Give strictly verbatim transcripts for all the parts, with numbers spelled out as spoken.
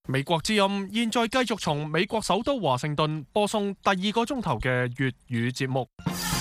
美國之音現在繼續從美國首都華盛頓播送第二個鐘頭嘅粵語節目。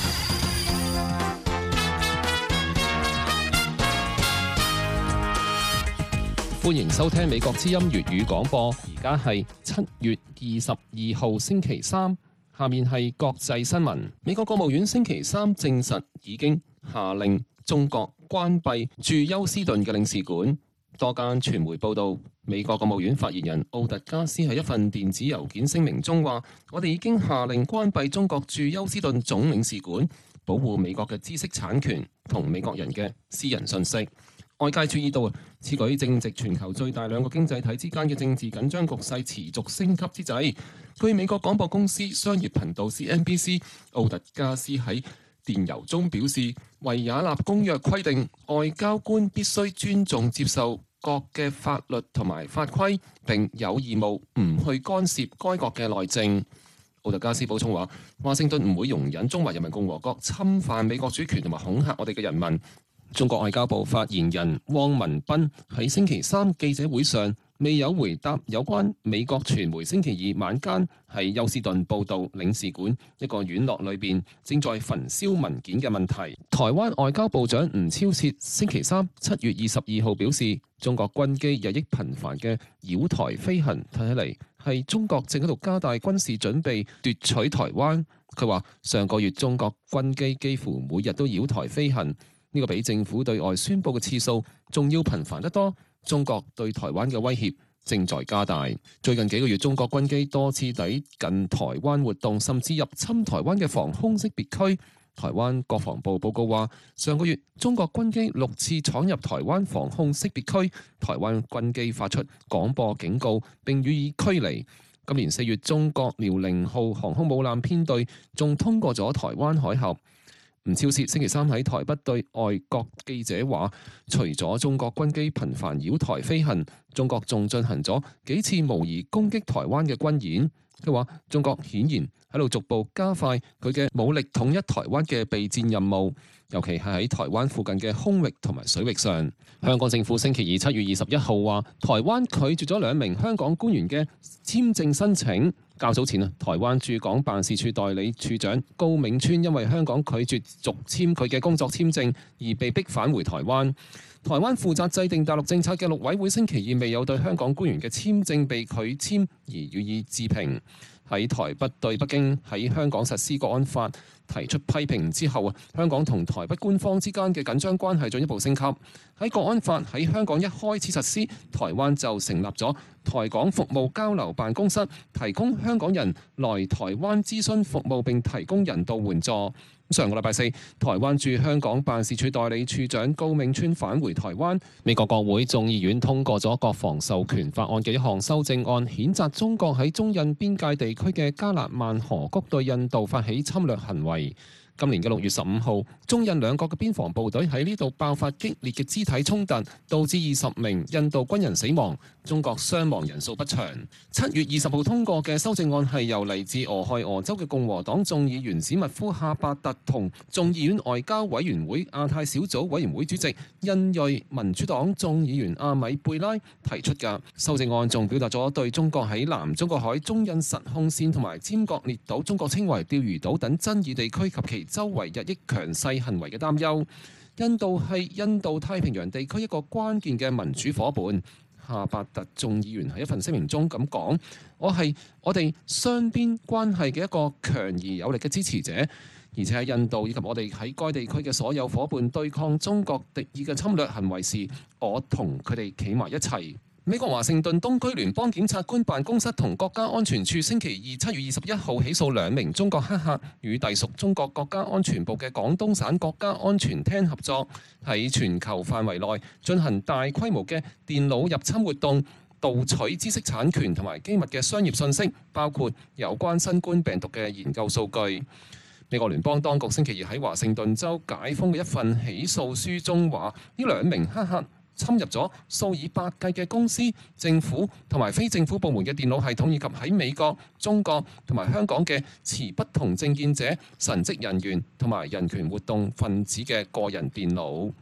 歡迎收聽美國之音粵語廣播，而家係七月二十二號星期三。下面係國際新聞。美國國務院星期三證實已經下令中國關閉駐休斯頓嘅領事館。多間傳媒報道，美國國務院發言人奧特加斯喺一份電子郵件聲明中話：我哋已經下令關閉中國駐休斯頓總領事館，保護美國嘅知識產權同美國人嘅私人信息。外界注意到啊，此舉正值全球最大兩個經濟體之間嘅政治緊張局勢持續升級之際。據美國廣播公司商業頻道 C N B C， 奧特加斯喺電郵中表示，維也納公約規定外交官必須尊重接受國嘅法律同埋法規，並有義務唔去干涉該國嘅內政。奧特加斯補充話，華盛頓唔會容忍中華人民共和國侵犯美國主權同埋恐嚇我哋嘅人民。中國外交部發言人汪文斌喺星期三記者會上未有回答有關美國傳媒星期二晚間喺休斯頓報道領事館一個院落裏邊正在焚燒文件嘅問題。台灣外交部長吳釗燮星期三七月二十二號表示，中國軍機日益頻繁嘅繞台飛行睇起嚟係中國正喺度加大軍事準備奪取台灣。佢話上個月中國軍機幾乎每日都繞台飛行。呢個比政府對外宣佈嘅次數仲要頻繁得多，中國對台灣嘅威脅正在加大。最近幾個月，中國軍機多次抵近台灣活動，甚至入侵台灣嘅防空識別區。台灣國防部報告話，上個月中國軍機六次闖入台灣防空識別區，台灣軍機發出廣播警告並予以驅離。今年四月，中國遼寧號航空母艦編隊仲通過咗台灣海峽。吳釗燮星期三喺台北對外國記者話，除咗中國軍機頻繁繞台飛行，中國仲進行咗幾次模擬攻擊台灣嘅軍演。佢話中國顯然喺度逐步加快佢嘅武力統一台灣嘅備戰任務，尤其係喺台灣附近嘅空域同埋水域上。香港政府星期二七月二十一號話，台灣拒絕咗兩名香港官員嘅簽證申請。較早前啊，台灣駐港辦事處代理處長高銘川因為香港拒絕續簽佢嘅工作簽證而被逼返回台灣。台灣負責制定大陸政策嘅陸委會星期二未有對香港官員嘅簽證被拒簽而予以置評。喺台北對北京喺香港實施國安法提出批評之後啊，香港同台北官方之間嘅緊張關係進一步升級。喺國安法喺香港一開始實施，台灣就成立咗台港服務交流辦公室，提供香港人來台灣諮詢服務並提供人道援助。上個禮拜四，台灣駐香港辦事處代理處長高銘川返回台灣。美國國會眾議院通過咗國防授權法案嘅一項修正案，譴責中國喺中印邊界地區嘅加勒萬河谷對印度發起侵略行為。今年嘅六月十五號，中印兩國嘅邊防部隊喺呢度爆發激烈嘅肢體衝突，導致二十名印度軍人死亡，中國傷亡人數不詳。七月二十號通過嘅修正案係由嚟自俄亥俄州嘅共和黨眾議員史密夫夏伯特同眾議院外交委員會亞太小組委員會主席印裔民主黨眾議員阿米貝拉提出嘅修正案，仲表達咗對中國喺南中國海中印實控線同埋尖閣列島、中國稱為釣魚島等爭議地區及其周圍日益強勢行為嘅擔憂。印度係印度太平洋地區一個關鍵嘅民主夥伴。夏伯特眾議員喺一份聲明中咁講：我係我哋雙邊關係嘅一個強而有力嘅支持者，而且喺印度以及我哋喺該地區嘅所有夥伴對抗中國敵意嘅侵略行為時，我同佢哋企埋一齊。美國華盛頓東區聯邦檢察官辦公室同國家安全處星期二七月二十一號起訴兩名中國黑客，與隸屬中國國家安全部嘅廣東省國家安全廳合作，喺全球範圍內進行大規模嘅電腦入侵活動，盜取知識產權同埋機密嘅商業信息，包括有關新冠病毒嘅研究數據。美國聯邦當局星期二喺華盛頓州解封嘅一份起訴書中話，呢兩名黑客侵入咗數以百計嘅公司、政府同埋非政府部門嘅電腦系統，以及喺美國、中國同埋香港嘅持不同政見者、神職人員同埋人權活動分子嘅個人電腦。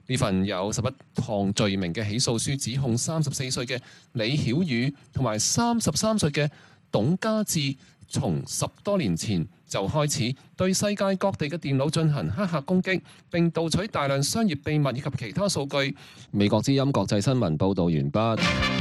呢份有十一項罪名嘅起訴書指控三十四歲嘅李曉宇同埋三十三歲嘅董家志，從十多年前就開始對世界各地嘅電腦進行黑客攻擊，並盜取大量商業秘密以及其他數據。美國之音國際新聞報導完畢。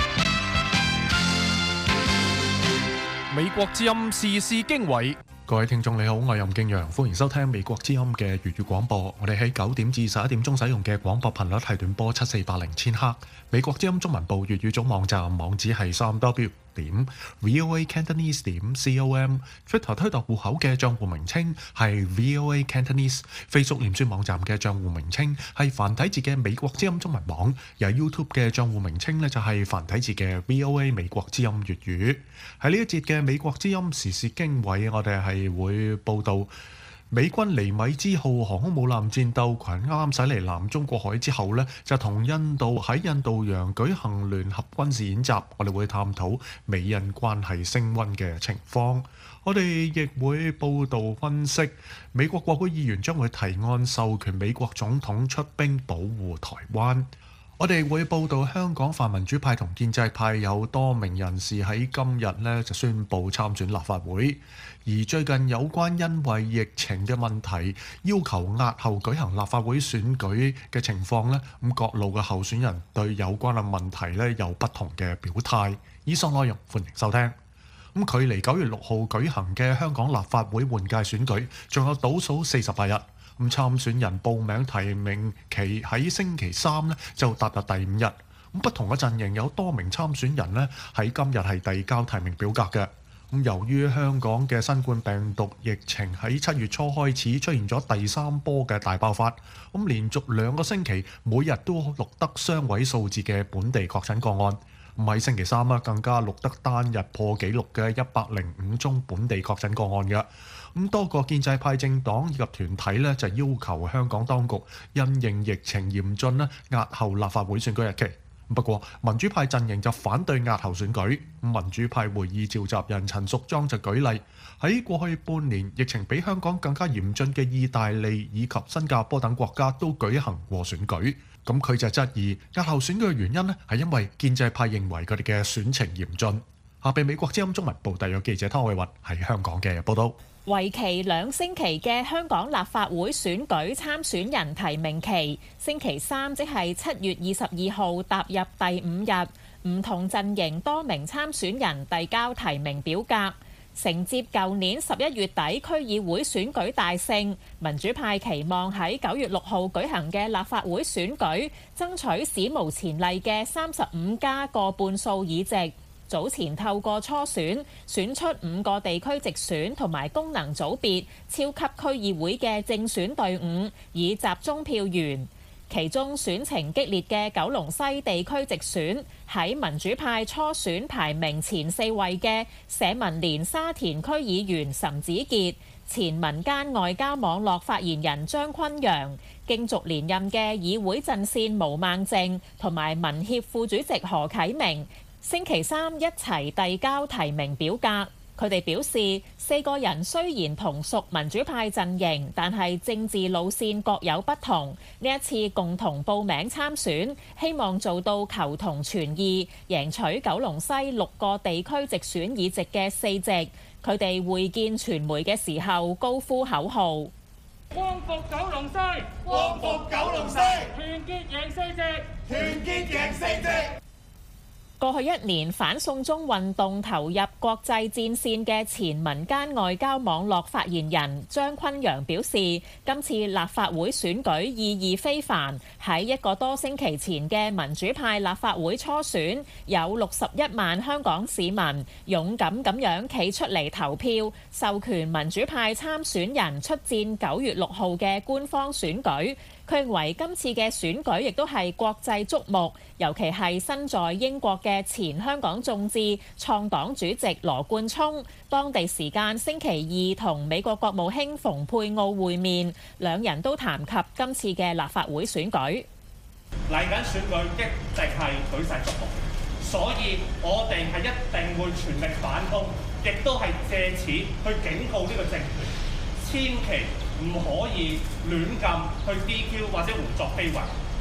美國之音時事經緯。各位聽眾你好，我係任敬陽，歡迎收聽美國之音嘅粵語廣播。我哋喺九點至十一點鐘使用嘅廣播頻率係短波七四八零千赫。美國之音中文部粵語總網站網址係三 W 點 VOA Cantonese 點 com。Twitter 推特戶口嘅賬戶名稱係 VOA Cantonese。Facebook 臉書網站嘅賬戶名稱係繁體字嘅美國之音中文網。而 YouTube 嘅賬戶名稱呢，就係繁體字嘅 VOA 美國之音粵語。喺呢一節嘅美國之音時事經緯，我哋係係會報道美軍尼米茲號航空母艦戰鬥群啱啱駛嚟南中國海之後呢，就同印度喺印度洋舉行聯合軍事演習。我哋會探討美印關係升溫嘅情況。我哋亦會報道分析美國國會議員將會提案授權美國總統出兵保護台灣。我哋會報道香港泛民主派同建制派有多名人士喺今日呢就宣布參選立法會，而最近有關因為疫情嘅問題要求押後舉行立法會選舉嘅情況呢，咁各路嘅候選人對有關嘅問題呢有不同嘅表態。以上內容歡迎收聽。咁距離九月六號舉行嘅香港立法會換屆選舉仲有倒數四十八日。咁參選人報名提名期喺星期三呢就踏入第五日。咁不同嘅陣營有多名參選人呢喺今日係遞交提名表格嘅。咁由於香港嘅新冠病毒疫情喺七月初開始出現咗第三波嘅大爆發，咁連續兩個星期每日都錄得雙位數字嘅本地確診個案。咁喺星期三啊，更加錄得單日破紀錄嘅一百零五宗本地確診個案嘅。咁多個建制派政黨以及團體呢，就要求香港當局因應疫情嚴峻呢，押後立法會選舉日期。不過民主派陣營就反對押後選舉。民主派會議召集人陳淑莊就舉例，喺過去半年疫情比香港更加嚴峻嘅意大利以及新加坡等國家都舉行過選舉。咁佢就質疑押後選舉嘅原因呢，係因為建制派認為佢哋嘅選情嚴峻。下邊美國之音中文部特約記者湯偉雲喺香港嘅報道。 為期兩星期嘅香港立法會選舉參選人提名期，星期三即係七月二十二號踏入第五日，唔同陣營多名參選人遞交提名表格，承接舊年十一月底區議會選舉大勝，民主派期望喺九月六號舉行嘅立法會選舉，爭取史無前例嘅三十五加過半數議席。早前透過初選選出五個地區直選同埋功能組別超級區議會嘅正選隊伍，以集中票源。其中選情激烈嘅九龍西地區直選，喺民主派初選排名前四位嘅社民連沙田區議員岑子傑、前民間外交網絡發言人張崑陽、競逐連任嘅議會陣線毛孟靜同埋民協副主席何啟明，星期三一齊遞交提名表格。佢哋表示，四個人雖然同屬民主派陣營，但係政治路線各有不同。呢一次共同報名參選，希望做到求同存異，贏取九龍西六個地區直選議席嘅四席。佢哋會見傳媒嘅時候高呼口號： 光復九龍西， 光復九龍西， 團結贏四席， 團結贏四席。 過去一年反送中運動投入國際戰線嘅前民間外交網絡發言人張崑陽表示，今次立法會選舉意義非凡。喺一個多星期前嘅民主派立法會初選，有六十一萬香港市民勇敢咁樣企出嚟投票，授權民主派參選人出戰九月六號嘅官方選舉。佢認為今次嘅選舉亦都係國際矚目，尤其係身在英國嘅前香港眾志創黨主席羅冠聰，當地時間星期二同美國國務卿蓬佩奧會面，兩人都談及今次嘅立法會選舉。 嚟緊選舉一直係舉世矚目，所以我哋係一定會全力反攻，亦都係藉此去警告呢個政權，千祈唔可以亂咁去 D Q 或者胡作非為，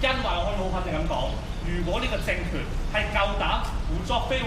因為我可以好肯定咁講，如果呢個政權係夠膽胡作非為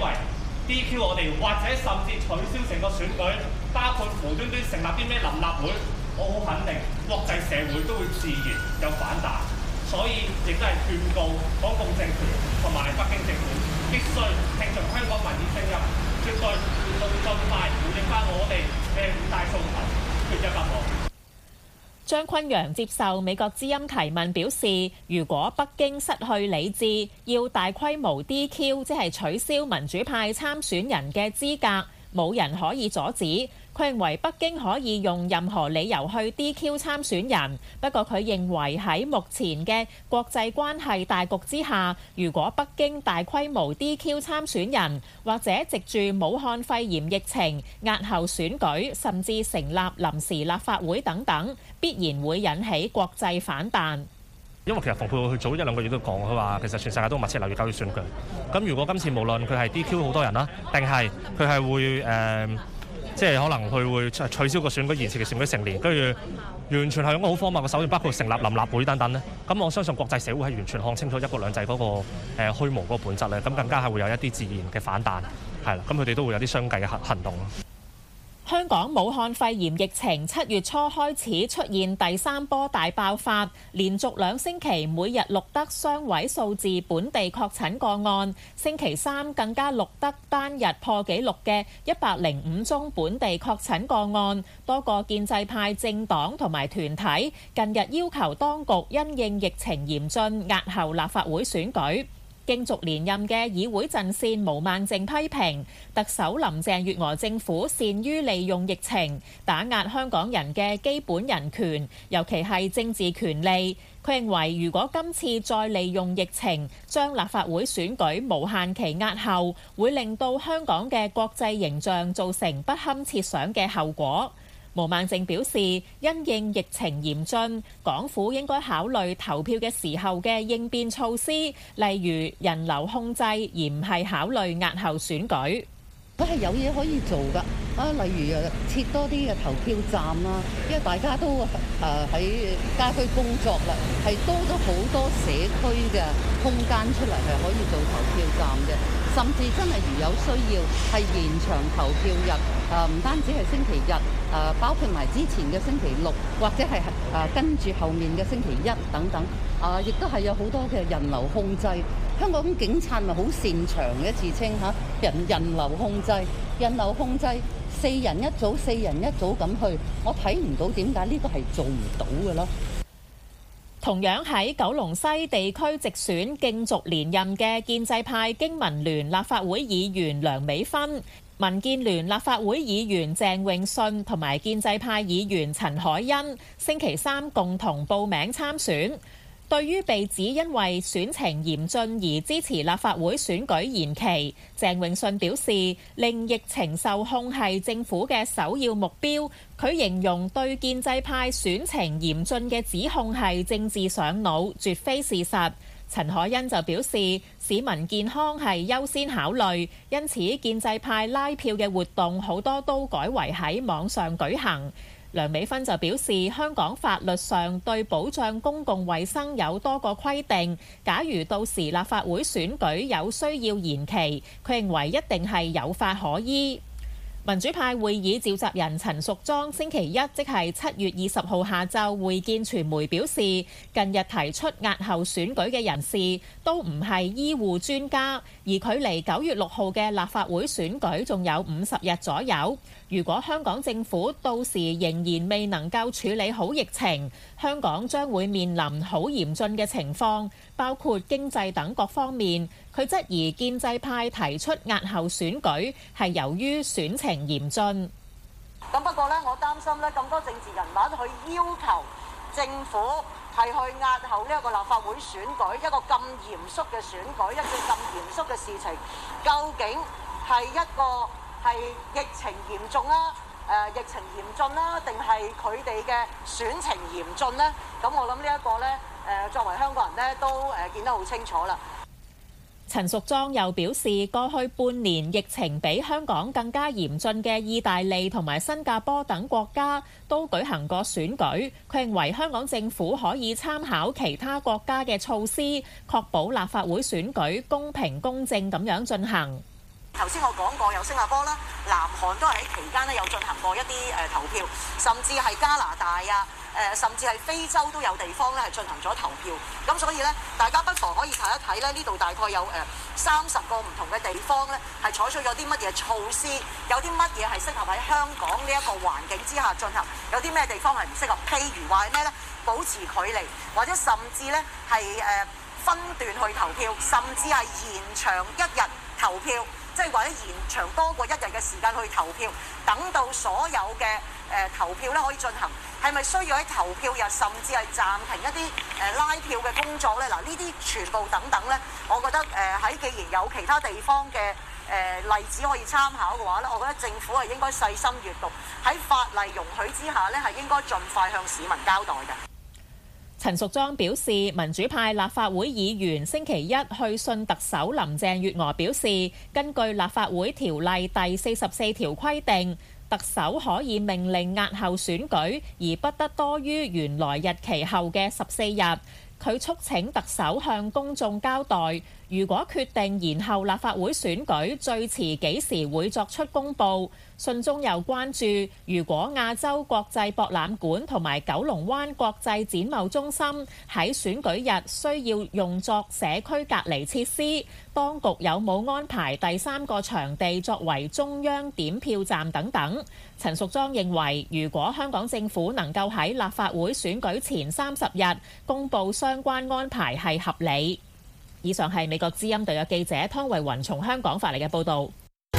D Q 我哋，或者甚至取消成個選舉，包括無端端成立啲咩臨立會，我好肯定國際社會都會自然有反彈。所以亦都係勸告港共政權同埋北京政府必須聽從香港民意聲音，絕對要盡快回應翻我哋嘅五大訴求，缺一不可。 張崑陽接受美國之音提問表示，如果北京失去理智，要大規模 D Q， 即係取消民主派參選人嘅資格，冇人可以阻止。佢認為北京可以用任何理由去 D Q 參選人，不過佢認為喺目前嘅國際關係大局之下，如果北京大規模 D Q 參選人，或者藉住武漢肺炎疫情押後選舉，甚至成立臨時立法會等等，必然會引起國際反彈。 因為其實蓬佩奧佢早一兩個月都講，佢話其實全世界都密切留意九月選舉。咁如果今次無論佢係 D Q 好多人啦，定係佢係會誒、呃，即係可能佢會取消個選舉、延遲嘅選舉成年，跟住完全係用個好荒謬嘅手段，包括成立臨立會等等咧。咁我相信國際社會係完全看清楚一國兩制嗰、那個誒、呃、虛無嗰個本質咧。咁更加係會有一啲自然嘅反彈，係啦。咁佢哋都會有啲相繼嘅行行動。 香港武漢肺炎疫情七月初開始出現第三波大爆發，連續兩星期每日錄得雙位數字本地確診個案，星期三更加錄得單日破紀錄嘅一百零五宗本地確診個案。多個建制派政黨同埋團體近日要求當局因應疫情嚴峻，押後立法會選舉。競逐連任嘅議會陣線毛孟靜批評特首林鄭月娥政府擅於利用疫情打壓香港人嘅基本人權，尤其係政治權利。佢認為如果今次再利用疫情將立法會選舉無限期押後，會令到香港嘅國際形象造成不堪設想嘅後果。毛孟靜表示，因應疫情嚴峻，港府應該考慮投票嘅時候嘅應變措施，例如人流控制，而唔係考慮押後選舉。 佢係有嘢可以做㗎，啊，例如誒設多啲嘅投票站啦，因為大家都誒喺家居工作啦，係多咗好多社區嘅空間出嚟係可以做投票站嘅，甚至真係如有需要係延長投票日，誒唔單止係星期日，誒包括埋之前嘅星期六，或者係誒跟住後面嘅星期一等等，啊，亦都係有好多嘅人流控制。香港警察咪好擅長嘅自稱嚇，人人流控制，人流控制，四人一組，四人一組咁去，我睇唔到點解呢個係做唔到嘅咯。 同樣喺九龍西地區直選競逐連任嘅建制派經民聯立法會議員梁美芬、民建聯立法會議員鄭泳舜同埋建制派議員陳凱欣，星期三共同報名參選。對於被指因為選情嚴峻而支持立法會選舉延期，鄭泳舜表示，令疫情受控係政府嘅首要目標。佢形容對建制派選情嚴峻嘅指控係政治上腦，絕非事實。陳凱欣就表示，市民健康係優先考慮，因此建制派拉票嘅活動好多都改為喺網上舉行。梁美芬就表示，香港法律上對保障公共衛生有多個規定，假如到時立法會選舉有需要延期，佢認為一定係有法可依。民主派會議召集人陳淑莊星期一即係七月二十號下晝會見傳媒表示，近日提出押後選舉嘅人士都唔係醫護專家，而距離九月六號嘅立法會選舉仲有五十日左右。如果香港政府到時仍然未能夠處理好疫情，香港將會面臨好嚴峻嘅情況，包括經濟等各方面。佢質疑建制派提出押後選舉係由於選情嚴峻。 咁不過呢，我擔心呢咁多政治人物去要求政府係去押後呢一個立法會選舉，一個咁嚴肅嘅選舉，一個咁嚴肅嘅事情，究竟係一個係疫情嚴重啦，誒疫情嚴峻啦，定係佢哋嘅選情嚴峻呢？咁我諗呢一個呢，誒作為香港人呢，都誒見得好清楚啦。 陳淑莊又表示，過去半年疫情比香港更加嚴峻嘅意大利同埋新加坡等國家都舉行過選舉，佢認為香港政府可以參考其他國家嘅措施，確保立法會選舉公平公正咁樣進行。 頭先我講過，有新加坡啦、南韓都係喺期間咧有進行過一啲誒投票，甚至係加拿大啊、誒甚至係非洲都有地方咧係進行咗投票。咁所以咧，大家不妨可以睇一睇咧，呢度大概有誒三十個唔同嘅地方咧係採取咗啲乜嘢措施，有啲乜嘢係適合喺香港呢一個環境之下進行，有啲咩地方係唔適合。譬如話係咩咧？保持距離，或者甚至咧係誒分段去投票，甚至係延長一日投票。即係或者延長多過一日嘅時間去投票，等到所有嘅誒、呃、投票咧可以進行，係咪需要喺投票日甚至係暫停一啲誒、呃、拉票嘅工作咧？嗱，呢啲全部等等咧，我覺得誒喺、呃、既然有其他地方嘅誒、呃、例子可以參考嘅話咧，我覺得政府係應該細心閱讀，喺法例容許之下咧，係應該盡快向市民交代嘅。 陳淑莊表示，民主派立法會議員星期一去信特首林鄭月娥，表示根據立法會條例第四十四條規定，特首可以命令押後選舉，而不得多於原來日期後嘅十四日。佢促請特首向公眾交代，如果決定延後立法會選舉，最遲幾時會作出公佈。信中又關注，如果亞洲國際博覽館同埋九龍灣國際展貿中心喺選舉日需要用作社區隔離設施，當局有冇安排第三個場地作為中央點票站等等？陳淑莊認為，如果香港政府能夠喺立法會選舉前三十日公佈相關安排係合理。以上係美國之音隊嘅記者湯慧雲從香港發嚟嘅報導。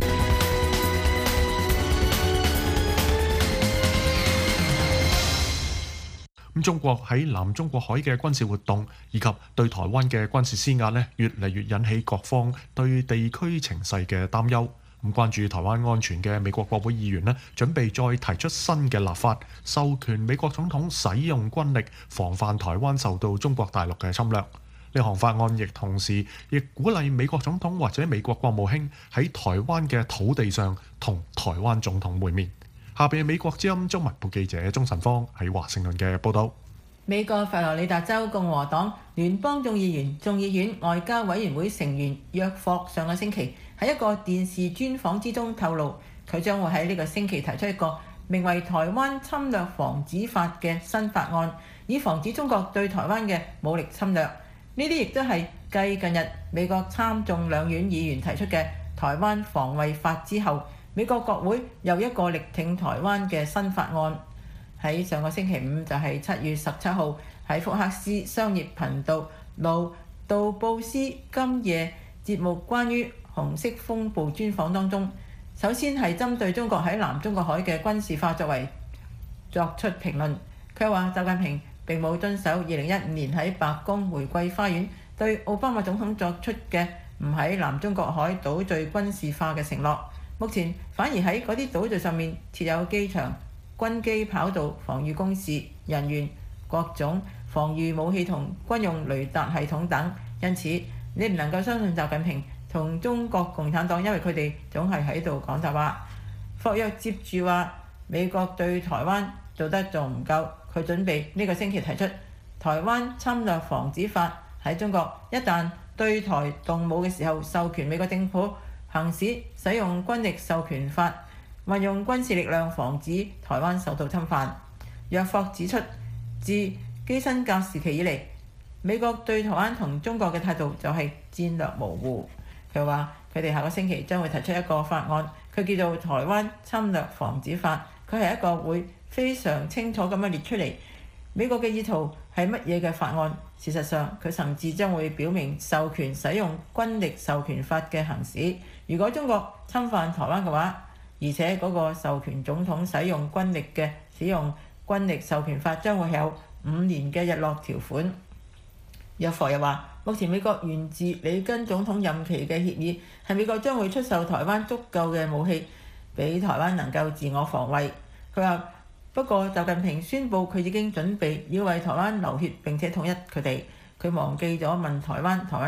咁中國喺南中國海嘅軍事活動以及對台灣嘅軍事施壓呢，越嚟越引起各方對地區情勢嘅擔憂。咁關注台灣安全嘅美國國會議員呢，準備再提出新嘅立法，授權美國總統使用軍力防範台灣受到中國大陸嘅侵略。呢項法案亦同時亦鼓勵美國總統或者美國國務卿喺台灣嘅土地上同台灣總統會面。下邊係美國之音中文部記者鐘晨芳喺華盛頓嘅報導。 美國佛羅里達州共和黨聯邦眾議員眾議院外交委員會成員約霍上個星期喺一個電視專訪之中透露，佢將會喺呢個星期提出一個名為《台灣侵略防止法》嘅新法案，以防止中國對台灣嘅武力侵略。呢啲亦都係繼近日美國參眾兩院議員提出嘅《台灣防衛法》之後，美國國會又一個力挺台灣嘅新法案。喺上個星期五，就係七月十七號，喺福克斯商業頻道盧杜布斯今夜節目關於紅色風暴專訪當中，首先係針對中國喺南中國海嘅軍事化作為作出評論。佢話習近平並冇遵守二零一五年喺白宮玫瑰花園對奧巴馬總統作出嘅唔喺南中國海島嶼軍事化嘅承諾。目前反而喺嗰啲島嶼上面設有機場、軍機跑道、防禦工事人員、各種防禦武器同軍用雷達系統等。因此你唔能夠相信習近平同中國共產黨，因為佢哋總係喺度講大話。霍約接住話美國對台灣做得仲唔夠，佢準備呢個星期提出《台灣侵略防止法》，喺中國一旦對台動武嘅時候，授權美國政府行使使用軍力授權法，運用軍事力量防止台灣受到侵犯。約霍指出，自基辛格時期以嚟，美國對台灣同中國嘅態度就係戰略模糊。佢話佢哋下個星期將會提出一個法案，佢叫做《台灣侵略防止法》，佢係一個會非常清楚咁樣列出嚟美國嘅意圖係乜嘢嘅法案。事實上，佢甚至將會表明授權使用軍力授權法嘅行使。如果中國侵犯台灣嘅話，而且嗰個授權總統使用軍力嘅使用軍力授權法將會有五年嘅日落條款。約霍又話，目前美國源自里根總統任期嘅協議係美國將會出售台灣足夠嘅武器，俾台灣能夠自我防衛。佢話不過習近平宣布佢已經準備要為台灣流血並且統一佢哋，佢忘記咗問台灣，台灣一直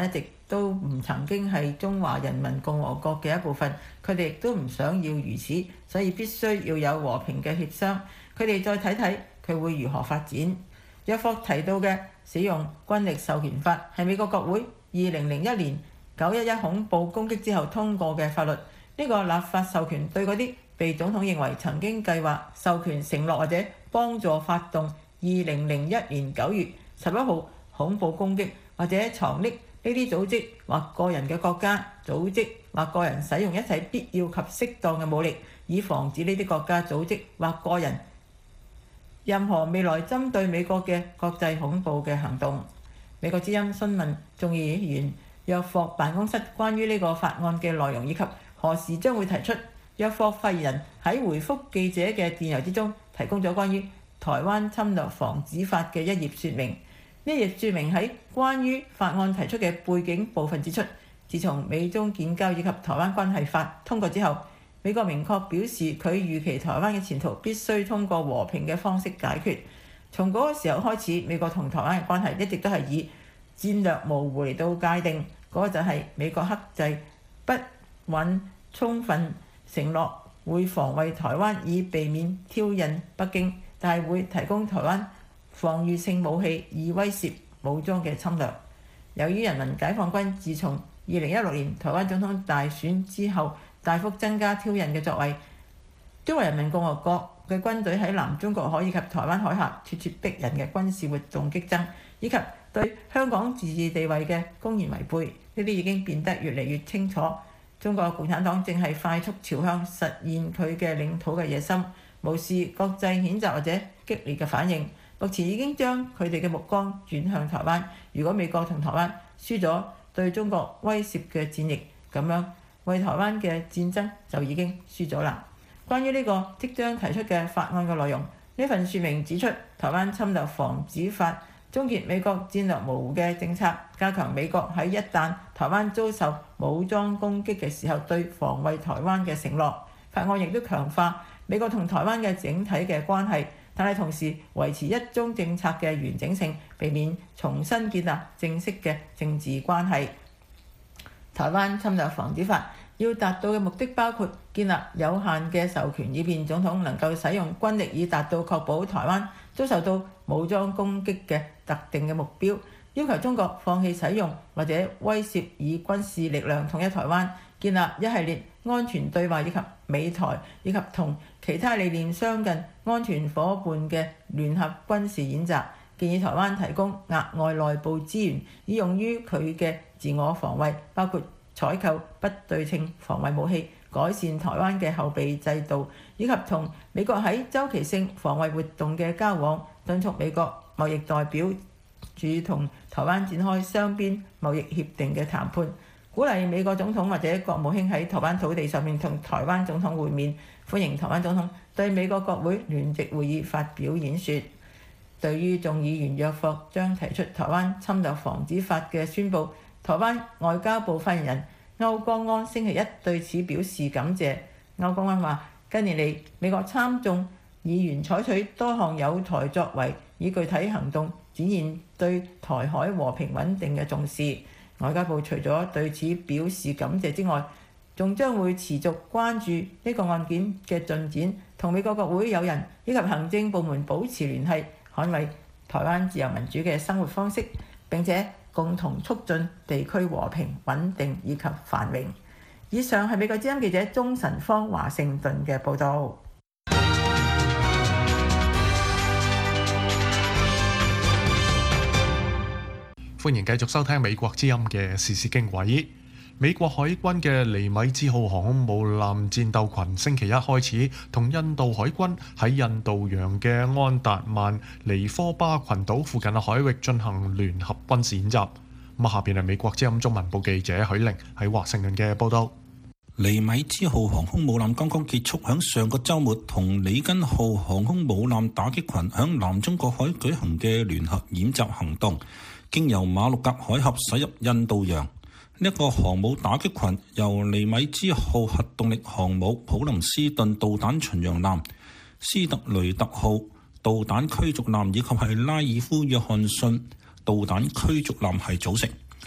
都唔曾經係中華人民共和國嘅一部分，佢哋亦都唔想要如此，所以必須要有和平嘅協商。佢哋再睇睇佢會如何發展。約霍提到嘅使用軍力授權法係美國國會二零零一年九一一恐怖攻擊之後通過嘅法律。呢個立法授權對嗰啲被總統認為曾經計劃授權承諾或者幫助發動二零零一年九月十一號恐怖攻擊或者藏匿呢啲組織或個人嘅國家、組織或個人使用一切必要及適當嘅武力，以防止呢啲國家、組織或個人任何未來針對美國嘅國際恐怖嘅行動。美國之音詢問眾議員約霍辦公室關於呢個法案嘅內容以及何時將會提出。約霍發言人喺回覆記者嘅電郵之中提供咗關於台灣侵略防止法嘅一頁說明。呢頁說明喺關於法案提出嘅背景部分指出，自從美中建交以及台灣關係法通過之後，美國明確表示佢預期台灣嘅前途必須通過和平嘅方式解決。從嗰個時候開始，美國同台灣嘅關係一直都係以戰略模糊嚟到界定，嗰、那個就係美國克制、不允充分承諾會防衛台灣以避免挑釁北京，但係會提供台灣防禦性武器以威懾武裝嘅侵略。由於人民解放軍自從二零一六年台灣總統大選之後大幅增加挑釁嘅作為，中華人民共和國嘅軍隊喺南中國海以及台灣海峽咄咄逼人嘅軍事活動激增，以及對香港自治地位嘅公然違背，呢啲已經變得越嚟越清楚。中國共產黨正係快速朝向實現佢嘅領土嘅野心，無視國際譴責或者激烈嘅反應。目前已經將佢哋嘅目光轉向台灣。如果美國同台灣輸咗對中國威懾嘅戰役，咁樣為台灣嘅戰爭就已經輸咗啦。關於呢個即將提出嘅法案嘅內容，呢份説明指出，台灣侵略防止法終結美國戰略模糊嘅政策，加強美國喺一旦台灣遭受武裝攻擊嘅時候對防衛台灣嘅承諾。法案亦都強化美國同台灣嘅整體嘅關係，但係同時維持一中政策嘅完整性，避免重新建立正式嘅政治關係。台灣侵略防止法要達到嘅目的包括建立有限嘅授權，以便總統能夠使用軍力以達到確保台灣遭受到武裝攻擊嘅特定嘅目標，要求中國放棄使用或者威懾以軍事力量統一台灣，建立一系列安全對話以及美台以及同其他理念相近安全夥伴嘅聯合軍事演習，建議台灣提供額外內部資源以用於佢嘅自我防衛，包括採購不對稱防衛武器、改善台灣嘅後備制度，以及同美國喺周期性防衛活動嘅交往，敦促美國貿易代表處同台灣展開雙邊貿易協定嘅談判，鼓勵美國總統或者國務卿喺台灣土地上面同台灣總統會面，歡迎台灣總統對美國國會聯席會議發表演說。對於眾議員約霍將提出台灣侵略防止法嘅宣佈，台灣外交部發言人歐江安星期一對此表示感謝。歐江安話：近年嚟，美國參眾議員採取多項有台作為，以具體行動展現對台海和平穩定嘅重視。外交部除咗對此表示感謝之外，仲將會持續關注呢個案件嘅進展，同美國國會友人以及行政部門保持聯繫，捍衛台灣自由民主嘅生活方式，並且共同促進地區和平穩定以及繁榮。以上係美國之音記者鍾晨芳華盛頓嘅報導。 歡迎繼續收聽美國之音嘅時事經緯。美國海軍嘅尼米茲號航空母艦戰鬥群星期一開始同印度海軍喺印度洋嘅安達曼尼科巴群島附近嘅海域進行聯合軍事演習。咁下邊係美國之音中文部記者許玲喺華盛頓嘅報道。 尼米茲號航空母艦剛剛結束響上個週末同里根號航空母艦打擊群響南中國海舉行嘅聯合演習行動，經由馬六甲海峽駛入印度洋。呢一個航母打擊群由尼米茲號核動力航母普林斯頓導彈巡洋艦、斯特雷特號導彈驅逐艦以及係拉爾夫約翰遜導彈驅逐艦係組成。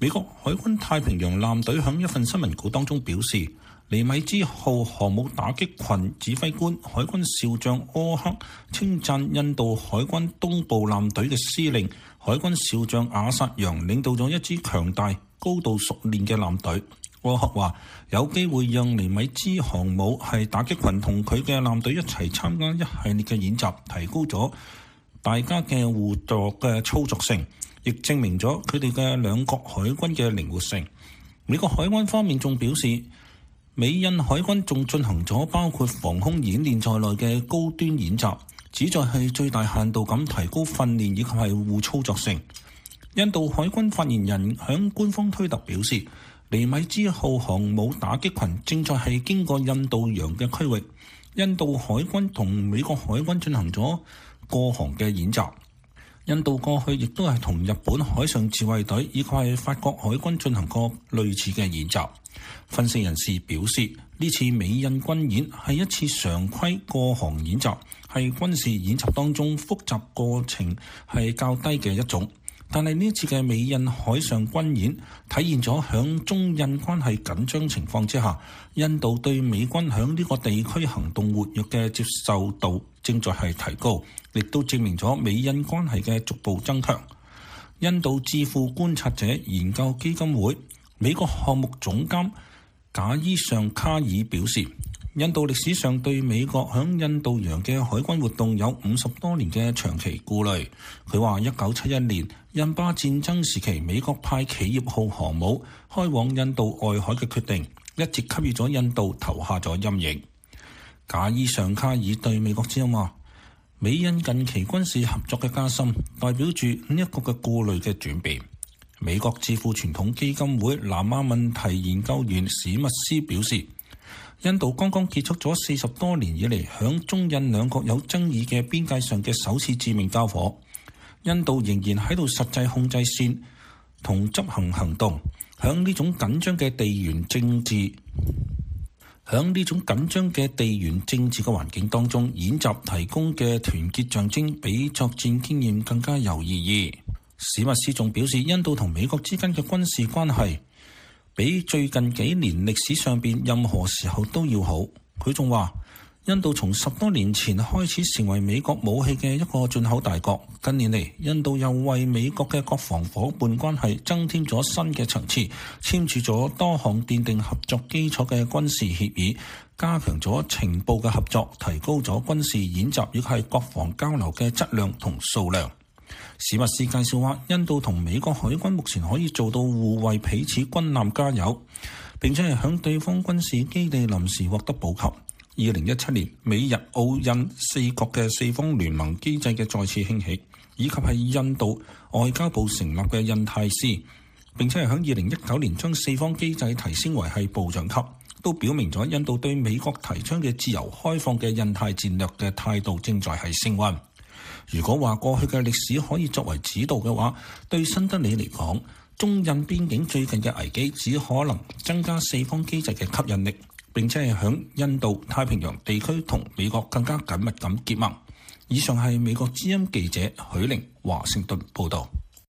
美國海軍太平洋艦隊喺一份新聞稿當中表示，尼米茲號航母打擊群指揮官海軍少將柯克稱讚印度海軍東部艦隊嘅司令海軍少將阿薩揚領導咗一支強大、高度熟練嘅艦隊。柯克話有機會讓尼米茲航母係打擊群同佢嘅艦隊一齊參加一系列嘅演習，提高咗大家嘅互助嘅操作性，亦證明咗佢哋嘅兩國海軍嘅靈活性。美國海軍方面仲表示，美印海軍仲進行咗包括防空演練在內嘅高端演習，旨在係最大限度咁提高訓練以及係互操作性。印度海軍發言人響官方推特表示，尼米茲號航母打擊群正在係經過印度洋嘅區域，印度海軍同美國海軍進行咗過航嘅演習。印度過去亦都係同日本海上自衛隊以及係法國海軍進行過類似嘅演習。分析人士表示，呢次美印軍演係一次常規過航演習，係軍事演習當中複雜過程係較低嘅一種。但係呢次嘅美印海上軍演體現咗響中印關係緊張情況之下，印度對美軍響呢個地區行動活躍嘅接受度正在係提高，亦都證明咗美印關係嘅逐步增強。印度智庫觀察者研究基金會美國項目總監賈伊尚卡爾表示，印度歷史上對美國響印度洋嘅海軍活動有五十多年嘅長期顧慮。佢話一九七一年印巴戰爭時期，美國派企業號航母開往印度外海嘅決定，一直給予咗印度投下咗陰影。賈伊尚卡爾對美國之音話，美印近期軍事合作嘅加深，代表住呢一個嘅顧慮嘅轉變。美國智庫傳統基金會南亞問題研究員史密斯表示，印度剛剛結束咗四十多年以嚟響中印兩國有爭議嘅邊界上嘅首次致命交火，印度仍然喺度實際控制線同執行行動，響呢種緊張嘅地緣政治響呢種緊張嘅地緣政治嘅環境當中，演習提供嘅團結象徵比作戰經驗更加有意義。史密斯仲表示，印度同美國之間嘅軍事關係比最近幾年歷史上邊任何時候都要好。佢仲話，印度從十多年前開始成為美國武器嘅一個進口大國，近年嚟印度又為美國嘅國防夥伴關係增添咗新嘅層次，簽署咗多項奠定合作基礎嘅軍事協議，加強咗情報嘅合作，提高咗軍事演習亦係國防交流嘅質量同數量。史密斯介紹話，印度同美國海軍目前可以做到互為彼此軍艦加油，並且係響對方軍事基地臨時獲得補給。二零一七年美日澳印四國嘅四方聯盟機制嘅再次興起，以及係印度外交部成立嘅印太司，並且係響二零一九年將四方機制提升為係部長級，都表明咗印度對美國提倡嘅自由開放嘅印太戰略嘅態度正在係升溫。如果話過去嘅歷史可以作為指導嘅話，對新德里嚟講，中印邊境最近嘅危機只可能增加四方機制嘅吸引力，並且係響印度太平洋地區同美國更加緊密咁結盟。以上係美國之音記者許玲華盛頓報導。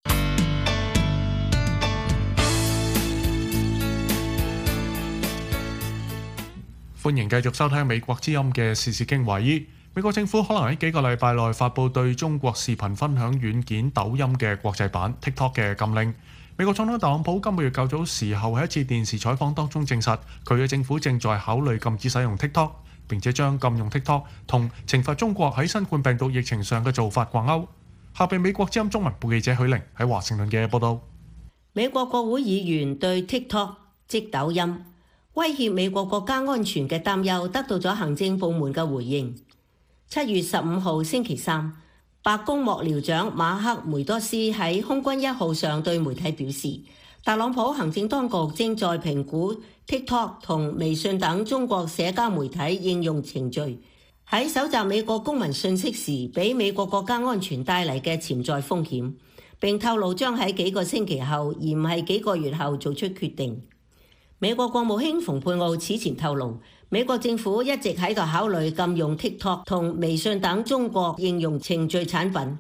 歡迎繼續收聽美國之音嘅時事經緯。美國政府可能喺幾個禮拜內發布對中國視頻分享軟件抖音嘅國際版 TikTok 嘅禁令。美國總統特朗普今個月較早時候喺一次電視採訪當中證實，佢嘅政府正在考慮禁止使用 TikTok， 並且將禁用 TikTok 同懲罰中國喺新冠病毒疫情上嘅做法掛鈎。下邊美國之音中文部記者許玲喺華盛頓嘅報導。 美國國會議員對 TikTok 即抖音威脅美國國家安全嘅擔憂得到咗行政部門嘅回應。七月十五號星期三，白宮幕僚長馬克梅多斯喺空軍一號上對媒體表示，特朗普行政當局正在評估 TikTok 同微信等中國社交媒體應用程序喺搜集美國公民信息時，俾美國國家安全帶嚟嘅潛在風險，並透露將喺幾個星期後，而唔係幾個月後做出決定。美國國務卿蓬佩奧此前透露，美國政府一直喺度考慮禁用 TikTok 同微信等中國應用程序產品，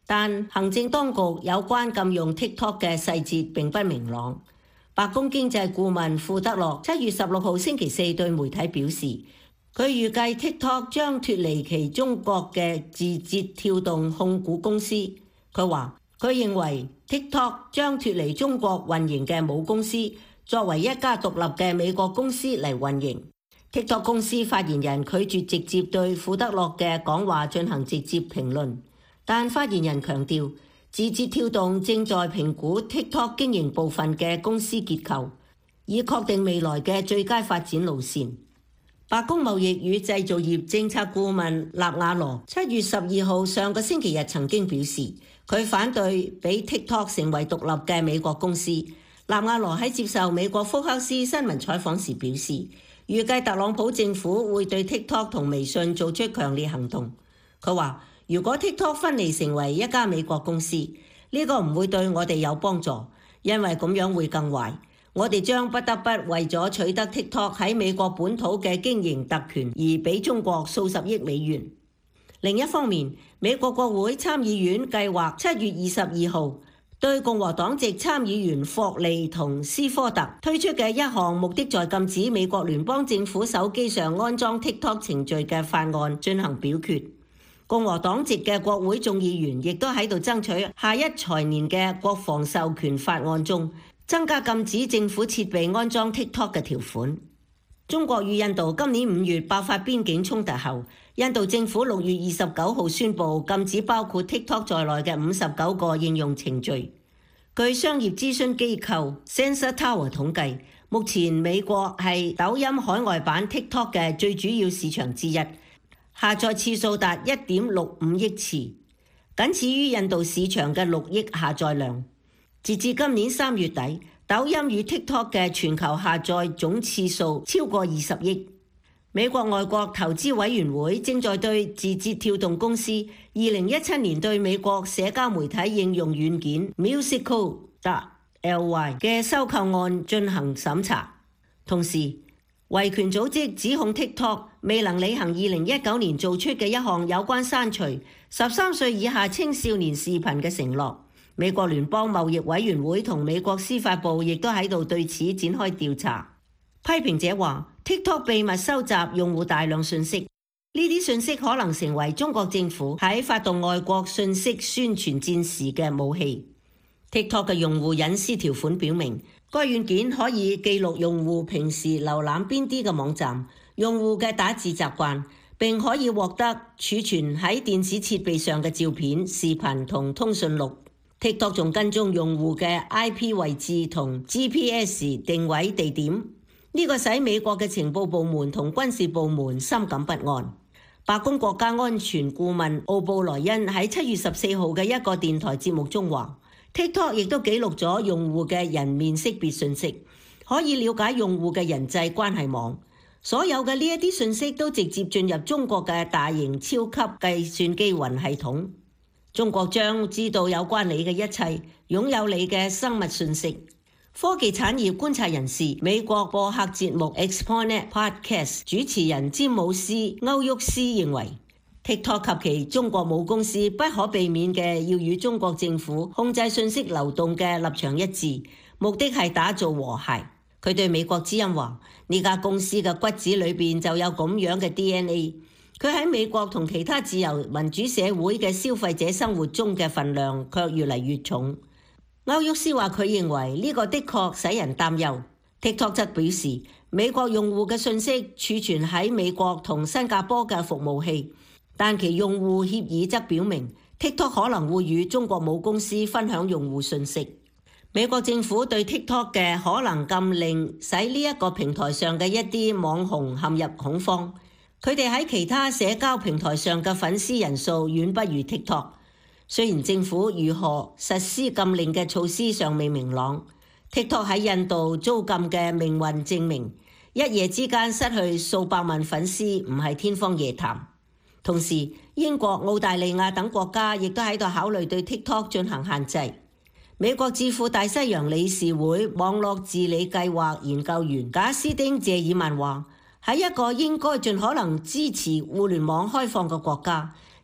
但行政當局有關禁用 TikTok 嘅細節並不明朗。白宮經濟顧問庫德洛七月十六號星期四對媒體表示，佢預計 TikTok 將脫離其中國嘅字節跳動控股公司。佢話佢認為 TikTok 將脫離中國運營嘅母公司，作為一家獨立嘅美國公司嚟運營。TikTok 公司發言人拒絕直接對庫德洛嘅講話進行直接評論，但發言人強調，字節跳動正在評估 TikTok 經營部分嘅公司結構，以確定未來嘅最佳發展路線。白宮貿易與製造業政策顧問納瓦羅七月十二號上個星期日曾經表示，佢反對俾 TikTok 成為獨立嘅美國公司。納瓦羅喺接受美國福克斯新聞採訪時表示，預計特朗普政府會對 TikTok 同微信做出強烈行動。佢話，如果 TikTok 分離成為一家美國公司，呢個唔會對我哋有幫助，因為咁樣會更壞。我哋將不得不為咗取得 TikTok 喺美國本土嘅經營特權而俾中國數十億美元。另一方面，美國國會參議院計劃七月二十二號對共和黨籍參議員霍利同斯科特推出嘅一項目的在禁止美國聯邦政府手機上安裝 TikTok 程序嘅法案進行表決。共和黨籍嘅國會眾議員亦都喺度爭取下一財年嘅國防授權法案中增加禁止政府設備安裝 TikTok 嘅條款。中國與印度今年五月爆發邊境衝突後，印度政府六月二十九號宣布禁止包括 TikTok 在內嘅五十九個應用程序。據商業諮詢機構 Sensor Tower 統計，目前美國係抖音海外版 TikTok 嘅最主要市場之一，下載次數達一點六五億次，僅次於印度市場嘅六億下載量。截至今年三月底，抖音與 TikTok 嘅全球下載總次數超過二十億。美國外國投資委員會正在對字節跳動公司二零一七年對美國社交媒體應用軟件 Musical dot L Y 嘅收購案進行審查。同時，維權組織指控 TikTok 未能履行二零一九年做出嘅一項有關刪除十三歲以下青少年視頻嘅承諾。美國聯邦貿易委員會同美國司法部亦都喺度對此展開調查。批評者話 TikTok 秘密收集用戶大量信息，呢啲信息可能成為中國政府喺發動外國信息宣傳戰時嘅武器。TikTok 嘅用戶隱私條款表明，該軟件可以記錄用戶平時瀏覽邊啲嘅網站、用戶嘅打字習慣，並可以獲得儲存喺電子設備上嘅照片、視頻同通訊錄。TikTok 仲跟蹤用戶嘅 I P 位置同 G P S 定位地點，呢個使美國嘅情報部門同軍事部門深感不安。白宮國家安全顧問奧布萊恩喺七月十四號嘅一個電台節目中話， TikTok 亦都記錄咗用戶嘅人面識別信息，可以了解用戶嘅人際關係網。所有嘅呢一啲信息都直接進入中國嘅大型超級計算機雲系統。中國將知道有關你嘅一切，擁有你嘅生物信息。科技產業觀察人士、美國播客節目 Exponet Podcast 主持人詹姆斯·歐沃斯認為 ，TikTok 及其中國母公司不可避免嘅要與中國政府控制信息流動嘅立場一致，目的係打造和諧。佢對美國之音話：呢家公司嘅骨子裏邊就有咁樣嘅 D N A。佢喺美國同其他自由民主社會嘅消費者生活中嘅份量卻越嚟越重。歐沃斯話：佢認為呢個的確使人擔憂。TikTok 則表示，美國用戶嘅信息儲存喺美國同新加坡嘅服務器，但其用戶協議則表明 TikTok 可能會與中國母公司分享用戶信息。美國政府對 TikTok 嘅可能禁令使呢一個平台上嘅一啲網紅陷入恐慌。佢哋喺其他社交平台上嘅粉絲人數遠不如 TikTok。雖然政府如何實施禁令嘅措施尚未明朗， TikTok 喺印度遭禁嘅命運證明，一夜之間失去數百萬粉絲唔係天方夜譚。同時，英國、澳大利亞等國家亦都喺度考慮對 TikTok 進行限制。美國智庫大西洋理事會網絡治理計劃研究員賈斯丁謝爾曼話：喺一個應該盡可能支持互聯網開放嘅國家，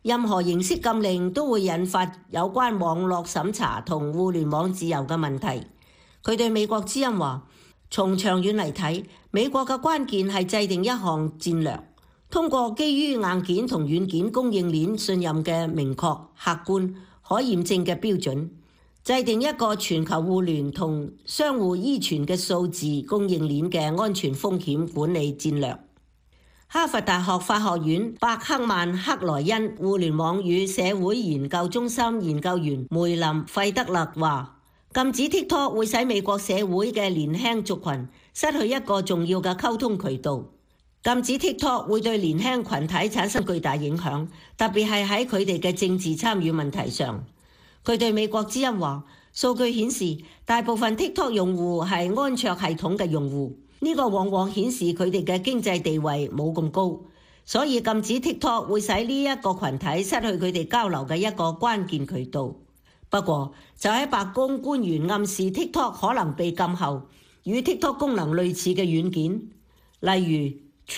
任何形式禁令都會引發有關網絡審查同互聯網自由嘅問題。佢對美國之音話：從長遠嚟睇，美國嘅關鍵係制定一項戰略，通過基於硬件同軟件供應鏈信任嘅明確、客觀、可驗證嘅標準，制定一個全球互聯同相互依存嘅數字供應鏈嘅安全風險管理戰略。哈佛大學法學院伯克曼克萊恩互聯網與社會研究中心研究員梅林費德勒話：禁止 TikTok 會使美國社會嘅年輕族群失去一個重要嘅溝通渠道。禁止 TikTok 會對年輕群體產生巨大影響，特別係喺佢哋嘅政治參與問題上。佢對美國之音話：數據顯示大部分 TikTok 用戶係安卓系統嘅用戶。呢個往往顯示佢哋嘅經濟地位冇咁高，所以禁止 TikTok 會使呢一個群體失去佢哋交流嘅一個關鍵渠道。不過，就喺白宮官員暗示 TikTok 可能被禁後，與 TikTok 功能類似嘅軟件，例如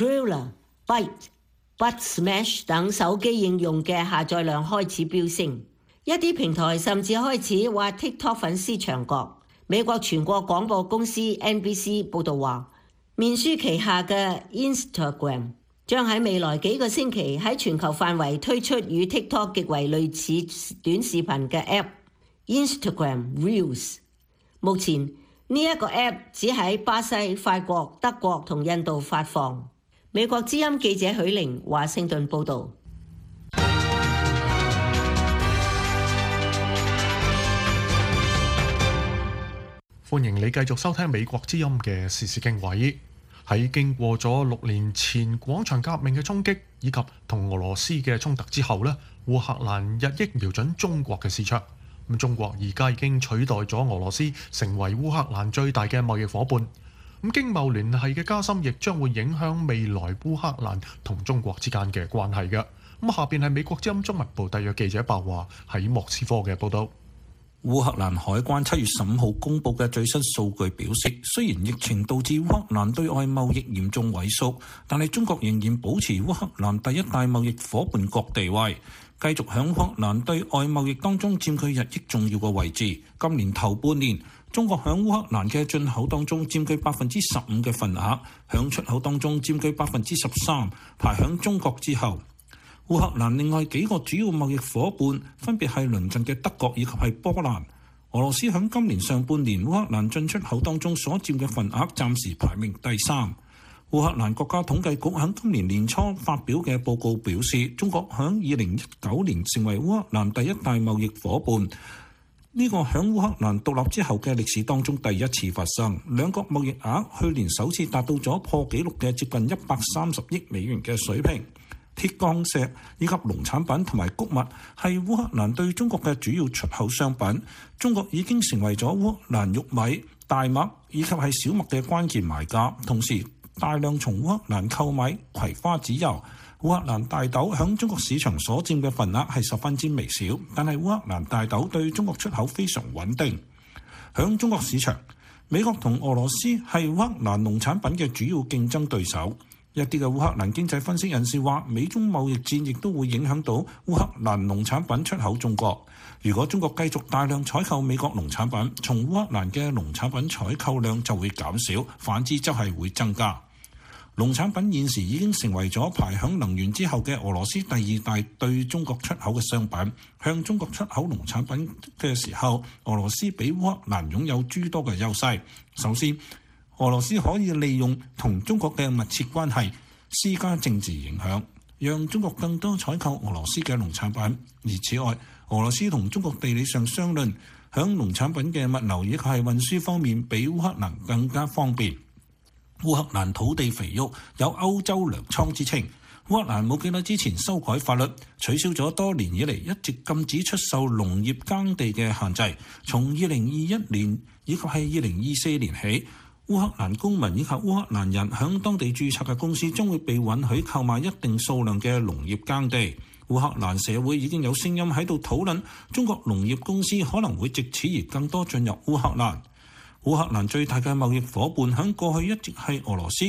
Triller、Byte、Butt-Smash 等手機應用嘅下載量開始飆升，一啲平台甚至開始挖 TikTok 粉絲牆角。美國全國廣播公司 N B C 報導話，面書旗下嘅 Instagram 將喺未來幾個星期喺全球範圍推出與 TikTok 極為類似短視頻嘅 App Instagram Reels。目前呢一個 App 只喺巴西、法國、德國同印度發放。美國之音記者許玲華盛頓報導。 歡迎你繼續收聽美國之音嘅時事經緯。喺經過咗六年前廣場革命嘅衝擊以及同俄羅斯嘅衝突之後呢，烏克蘭日益瞄準中國嘅市場。咁中國而家已經取代咗俄羅斯成為烏克蘭最大嘅貿易夥伴。咁經貿聯繫嘅加深亦將會影響未來烏克蘭同中國之間嘅關係嘅。咁下邊係美國之音中文部特約記者白華喺莫斯科嘅報導。 烏克蘭海關七月十五號公佈嘅最新數據表示，雖然疫情導致烏克蘭對外貿易嚴重萎縮，但係中國仍然保持烏克蘭第一大貿易夥伴國地位，繼續喺烏克蘭對外貿易當中佔據日益重要嘅位置。今年頭半年，中國喺烏克蘭嘅進口當中佔據百分之十五嘅份額，喺出口當中佔據百分之十三，排喺中國之後。烏克蘭另外幾個主要貿易夥伴分別係鄰近嘅德國以及係波蘭。俄羅斯喺今年上半年烏克蘭進出口當中所佔嘅份額暫時排名第三。烏克蘭國家統計局喺今年年初發表嘅報告表示，中國喺二零一九年成為烏克蘭第一大貿易夥伴。呢個喺烏克蘭獨立之後嘅歷史當中第一次發生。兩國貿易額去年首次達到咗破紀錄嘅接近一百三十億美元嘅水平。鐵礦石以及農產品同埋穀物係烏克蘭對中國嘅主要出口商品。中國已經成為咗烏克蘭玉米、大麥以及係小麥嘅關鍵買家，同時大量從烏克蘭購買葵花籽油。烏克蘭大豆響中國市場所佔嘅份額係十分之微小，但係烏克蘭大豆對中國出口非常穩定。響中國市場，美國同俄羅斯係烏克蘭農產品嘅主要競爭對手。一啲嘅烏克蘭經濟分析人士話，美中貿易戰亦都會影響到烏克蘭農產品出口中國。如果中國繼續大量採購美國農產品，從烏克蘭嘅農產品採購量就會減少，反之則係會增加。農產品現時已經成為咗排響能源之後嘅俄羅斯第二大對中國出口嘅商品。向中國出口農產品嘅時候，俄羅斯比烏克蘭擁有諸多嘅優勢。首先，俄羅斯可以利用同中國嘅密切關係施加政治影響，讓中國更多採購俄羅斯嘅農產品。而此外，俄羅斯同中國地理上相鄰，響農產品嘅物流以及係運輸方面比烏克蘭更加方便。烏克蘭土地肥沃，有歐洲糧倉之稱。烏克蘭冇幾耐之前修改法律，取消咗多年以嚟一直禁止出售農業耕地嘅限制。從二零二一年以及係二零二四年起，烏克蘭公民以及烏克蘭人響當地註冊嘅公司將會被允許購買一定數量嘅農業耕地。烏克蘭社會已經有聲音喺度討論，中國農業公司可能會藉此而更多進入烏克蘭。烏克蘭最大嘅貿易夥伴響過去一直係俄羅斯，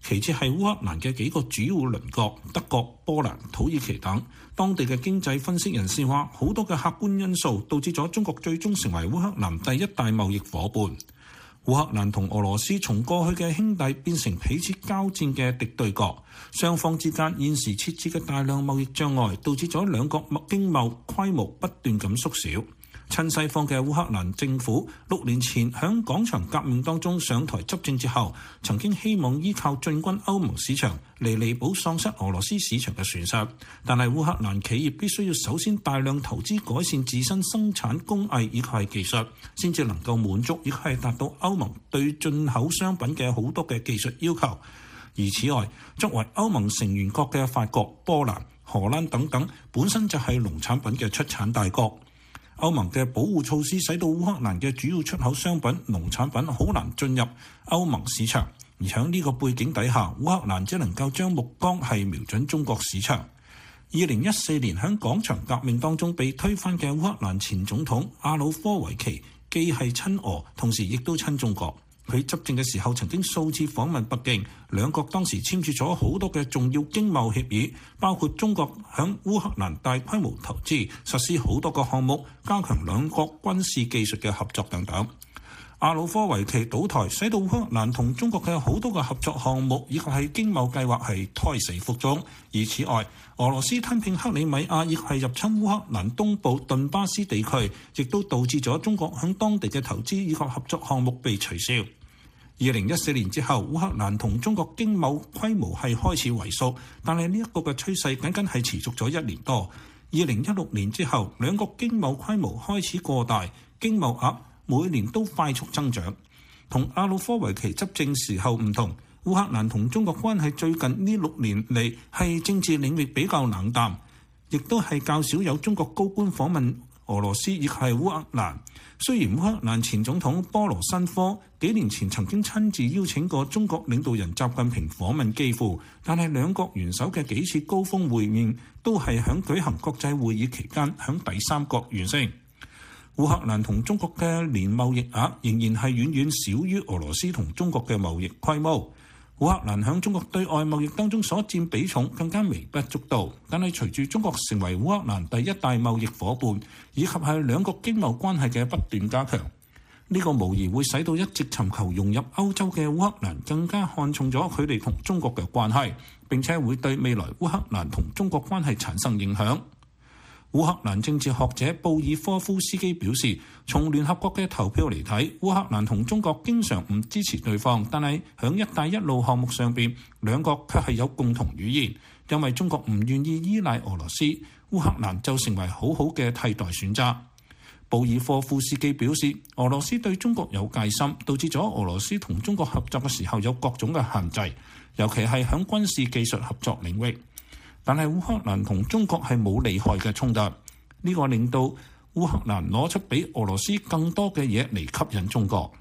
其次係烏克蘭嘅幾個主要鄰國德國、波蘭、土耳其等。當地嘅經濟分析人士話，好多嘅客觀因素導致咗中國最終成為烏克蘭第一大貿易夥伴。烏克蘭同俄羅斯從過去嘅兄弟變成彼此交戰嘅敵對國，雙方之間現時設置嘅大量貿易障礙，導致咗兩國經貿規模不斷咁縮小。親西方嘅烏克蘭政府六年前響廣場革命當中上台執政之後，曾經希望依靠進軍歐盟市場嚟彌補喪失俄羅斯市場嘅損失，但係烏克蘭企業必須要首先大量投資改善自身生產工藝以及係技術，先至能夠滿足亦係達到歐盟對進口商品嘅好多嘅技術要求。而此外，作為歐盟成員國嘅法國、波蘭、荷蘭等等，本身就係農產品嘅出產大國。歐盟嘅保護措施使到烏克蘭嘅主要出口商品農產品好難進入歐盟市場，而喺呢個背景底下，烏克蘭只能夠將目光係瞄準中國市場。二零一四年喺廣場革命當中被推翻嘅烏克蘭前總統亞努科維奇，既係親俄，同時亦都親中國。佢執政嘅時候曾經數次訪問北京，兩國當時簽署咗好多嘅重要經貿協議，包括中國響烏克蘭大規模投資，實施好多個項目，加強兩國軍事技術嘅合作等等。亞努科維奇倒台，使到烏克蘭同中國嘅好多個合作項目以及係經貿計劃係胎死腹中。而此外，俄羅斯吞併克里米亞亦係入侵烏克蘭東部頓巴斯地區，亦都導致咗中國響當地嘅投資以及合作項目被取消。二零一四年之後，烏克蘭同中國經貿規模係開始萎縮，但係呢一個嘅趨勢僅僅係持續咗一年多。二零一六年之後，兩國經貿規模開始過大，經貿額每年都快速增長。同亞努科維奇執政時候唔同，烏克蘭同中國關係最近呢六年嚟係政治領域比較冷淡，亦都係較少有中國高官訪問俄羅斯，亦係烏克蘭。雖然烏克蘭前總統波羅申科幾年前曾經親自邀請過中國領導人習近平訪問基輔，但係兩國元首嘅幾次高峰會面都係響舉行國際會議期間響第三國完成。烏克蘭同中國嘅年貿易額仍然係遠遠少於俄羅斯同中國嘅貿易規模。烏克蘭響中國對外貿易當中所佔比重更加微不足道，但係隨住中國成為烏克蘭第一大貿易夥伴，以及係兩國經貿關係嘅不斷加強，呢個無疑會使到一直尋求融入歐洲嘅烏克蘭更加看重咗佢哋同中國嘅關係，並且會對未來烏克蘭同中國關係產生影響。烏克蘭政治學者布爾科夫斯基表示，從聯合國嘅投票嚟睇，烏克蘭同中國經常唔支持對方，但係響一帶一路項目上邊，兩國卻係有共同語言。因為中國唔願意依賴俄羅斯，烏克蘭就成為好好嘅替代選擇。布爾科夫斯基表示，俄羅斯對中國有戒心，導致咗俄羅斯同中國合作嘅時候有各種嘅限制，尤其係響軍事技術合作領域。但係烏克蘭同中國係冇利害嘅衝突，呢個令到烏克蘭攞出比俄羅斯更多嘅嘢嚟吸引中國。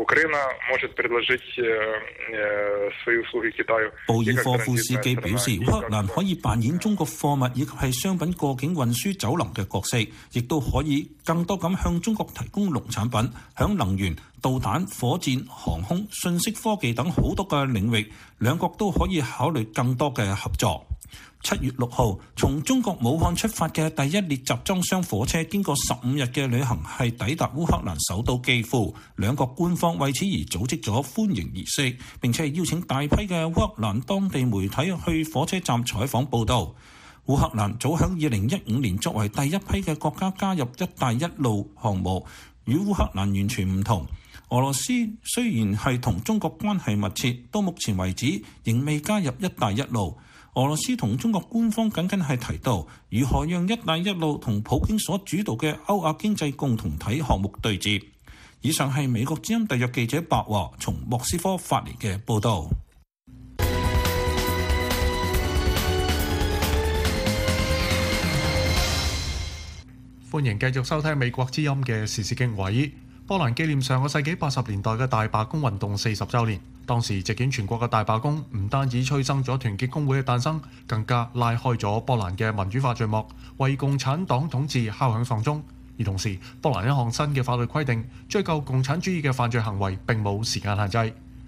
布爾科夫斯基表示，烏克蘭可以扮演中國貨物以及係商品過境運輸走廊嘅角色，亦都可以更多咁向中國提供農產品，響能源、導彈、火箭、航空、信息科技等好多嘅領域，兩國都可以考慮更多嘅合作。七月六號，從中國武漢出發嘅第一列集裝箱火車，經過十五日嘅旅行，係抵達烏克蘭首都基輔。兩國官方為此而組織咗歡迎儀式，並且係邀請大批嘅烏克蘭當地媒體去火車站採訪報導。烏克蘭早喺二零一五年作為第一批嘅國家加入一帶一路項目，與烏克蘭完全唔同。俄羅斯雖然係同中國關係密切，到目前為止仍未加入一帶一路。俄羅斯同中國官方僅僅係提到如何讓一帶一路同普京所主導嘅歐亞經濟共同體項目對接。以上係美國之音特約記者白華從莫斯科發嚟嘅報導。 歡迎繼續收聽美國之音嘅時事經緯。波蘭紀念上個世紀八十年代嘅大罷工運動四十週年，當時席捲全國嘅大罷工唔單止催生咗團結工會嘅誕生，更加拉開咗波蘭嘅民主化序幕，為共產黨統治敲響喪鐘。而同時，波蘭一項新嘅法律規定，追究共產主義嘅犯罪行為並冇時間限制。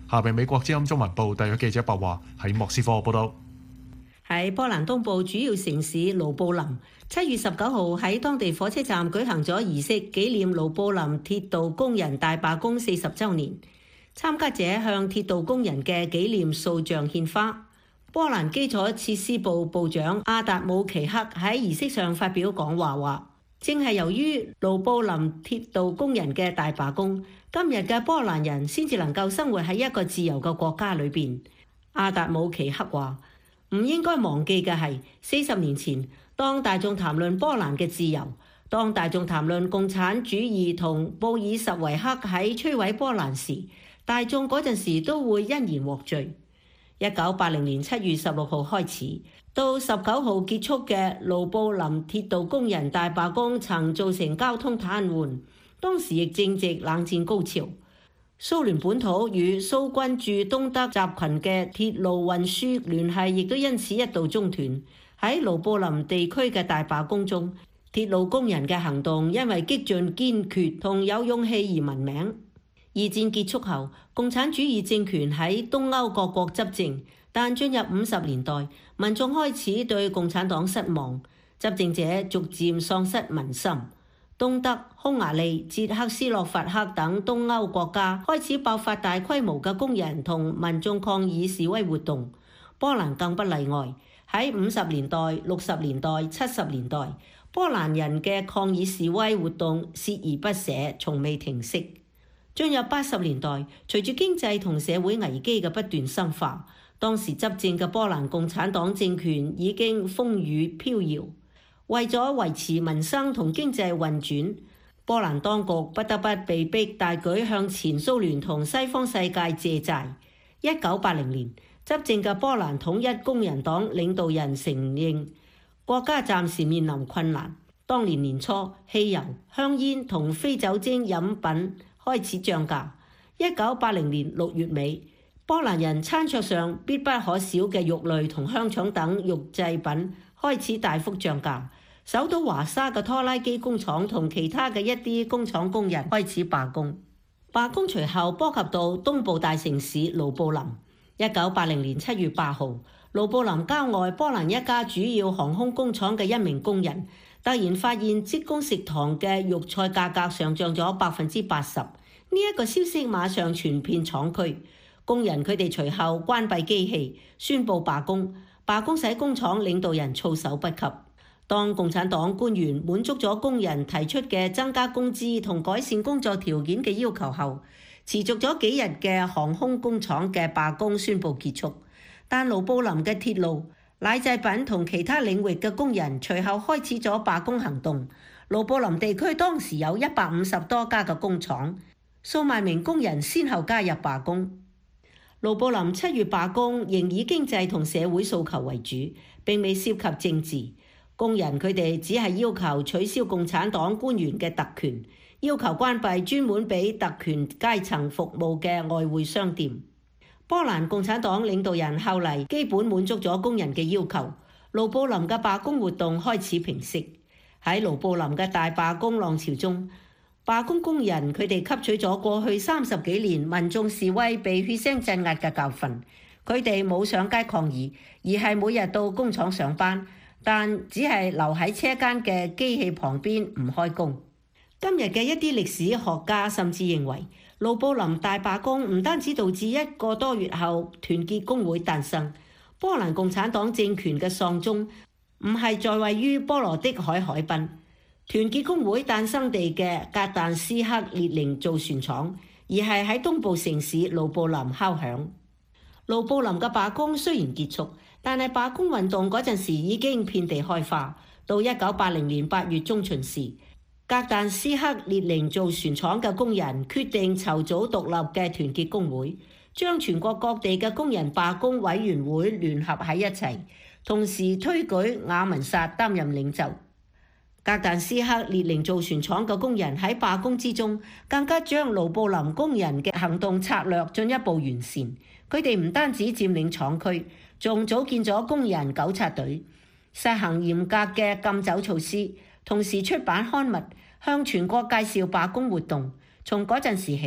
下邊美國之音中文部特約記者白華喺莫斯科報道。 喺波蘭東部主要城市盧布林，七月十九號喺當地火車站舉行咗儀式，紀念盧布林鐵道工人大罷工四十週年。參加者向鐵道工人嘅紀念塑像獻花。波蘭基礎設施部部長阿達姆奇克喺儀式上發表講話，話正係由於盧布林鐵道工人嘅大罷工，今日嘅波蘭人先至能夠生活喺一個自由嘅國家裏邊。阿達姆奇克話：唔應該忘記嘅係，四十年前，當大眾談論波蘭嘅自由，當大眾談論共產主義同布爾什維克喺摧毀波蘭時，大眾嗰陣時都會欣然獲罪。一九八零年七月十六號開始到十九號結束嘅盧布林鐵道工人大罷工曾造成交通癱瘓，當時亦正值冷戰高潮。蘇聯本土與蘇軍駐東德集群嘅鐵路運輸聯繫亦都因此一度中斷。喺盧布林地區嘅大罷工中，鐵路工人嘅行動因為激進堅決同有勇氣而聞名。二戰結束後，共產主義政權喺東歐各國執政，但進入五十年代，民眾開始對共產黨失望，執政者逐漸喪失民心。東德、匈牙利、捷克斯洛伐克等東歐國家開始爆發大規模嘅工人同民眾抗議示威活動，波蘭更不例外。喺五十年代、六十年代、七十年代，波蘭人嘅抗議示威活動鍥而不捨，從未停息。進入八十年代，隨住經濟同社會危機嘅不斷深化，當時執政嘅波蘭共產黨政權已經風雨飄搖。為咗維持民生同經濟運轉，波蘭當局不得不被逼大舉向前蘇聯同西方世界借債。一九八零年，執政嘅波蘭統一工人黨領導人承認國家暫時面臨困難。當年年初，汽油、香煙同非酒精飲品開始漲價。一九八零年六月尾，波蘭人餐桌上必不可少嘅肉類同香腸等肉製品開始大幅漲價。首都華沙嘅拖拉機工廠同其他嘅一啲工廠工人開始罷工。罷工隨後波及到東部大城市盧布林。一九八零年七月八號，盧布林郊外波蘭一家主要航空工廠嘅一名工人突然發現職工食堂嘅肉菜價格上漲咗百分之八十。呢一個消息馬上傳遍廠區，工人佢哋隨後關閉機器，宣布罷工。罷工使工廠領導人措手不及。當共產黨官員滿足咗工人提出嘅增加工資同改善工作條件嘅要求後，持續咗幾日嘅航空工廠嘅罷工宣布結束。但盧布林嘅鐵路、奶製品同其他領域嘅工人隨後開始咗罷工行動。盧布林地區當時有一百五十多家嘅工廠，數萬名工人先後加入罷工。盧布林七月罷工仍以經濟同社會訴求為主，並未涉及政治。工人佢哋只係要求取消共產黨官員嘅特權，要求關閉專門俾特權階層服務嘅外匯商店。波蘭共產黨領導人後嚟基本滿足咗工人嘅要求，盧布林嘅罷工活動開始平息。喺盧布林嘅大罷工浪潮中，罷工工人佢哋吸取咗過去三十幾年民眾示威被血腥鎮壓嘅教訓，佢哋冇上街抗議，而係每日到工廠上班，但只係留喺車間嘅機器旁邊唔開工。今日嘅一啲歷史學家甚至認為，盧布林大罷工唔單止導致一個多月後團結工會誕生，波蘭共產黨政權嘅喪鐘唔係在位於波羅的海海濱，團結工會誕生地嘅格但斯克列寧造船廠，而係喺東部城市盧布林敲響。盧布林嘅罷工雖然結束，但係罷工運動嗰陣時已經遍地開花。到一九八零年八月中旬時，格但斯克列寧造船廠嘅工人決定籌組獨立嘅團結工會，將全國各地嘅工人罷工委員會聯合喺一齊，同時推舉雅文薩擔任領袖。格但斯克列寧造船廠嘅工人喺罷工之中，更加將盧布林工人嘅行動策略進一步完善。佢哋唔單止佔領廠區，仲組建咗工人糾察隊，實行嚴格嘅禁酒措施，同時出版刊物，向全國介紹罷工活動。從嗰陣時起，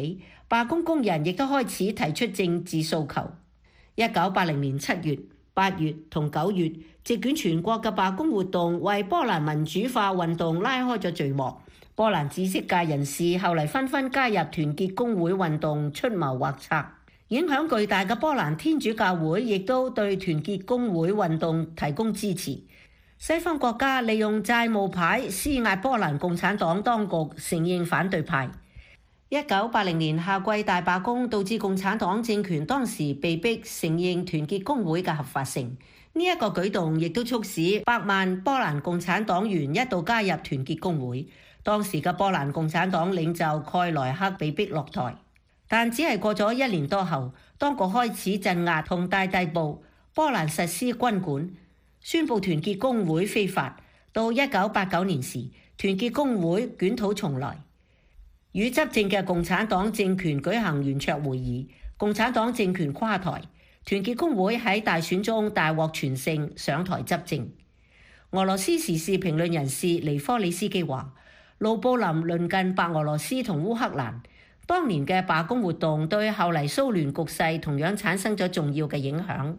罷工工人亦都開始提出政治訴求。一九八零年七月、八月同九月，席捲全國嘅罷工活動為波蘭民主化運動拉開咗序幕。波蘭知識界人士後嚟紛紛加入團結工會運動，出謀劃策。影響巨大嘅波蘭天主教會亦都對團結工會運動提供支持。西方國家利用債務牌施壓波蘭共產黨當局承認反對派。一九八零年夏季大罷工導致共產黨政權當時被迫承認團結工會嘅合法性。呢一個舉動亦都促使百萬波蘭共產黨員一度加入團結工會。當時嘅波蘭共產黨領袖蓋萊克被逼落台，但只係過咗一年多後，當局開始鎮壓同大逮捕，波蘭實施軍管，宣布團結工會非法。到一九八九年時，團結工會捲土重來，與執政嘅共產黨政權舉行圓桌會議，共產黨政權垮台，團結工會喺大選中大獲全勝，上台執政。俄羅斯時事評論人士尼科里斯基話，盧布林鄰近白俄羅斯同烏克蘭，當年嘅罷工活動對後嚟蘇聯局勢同樣產生咗重要嘅影響。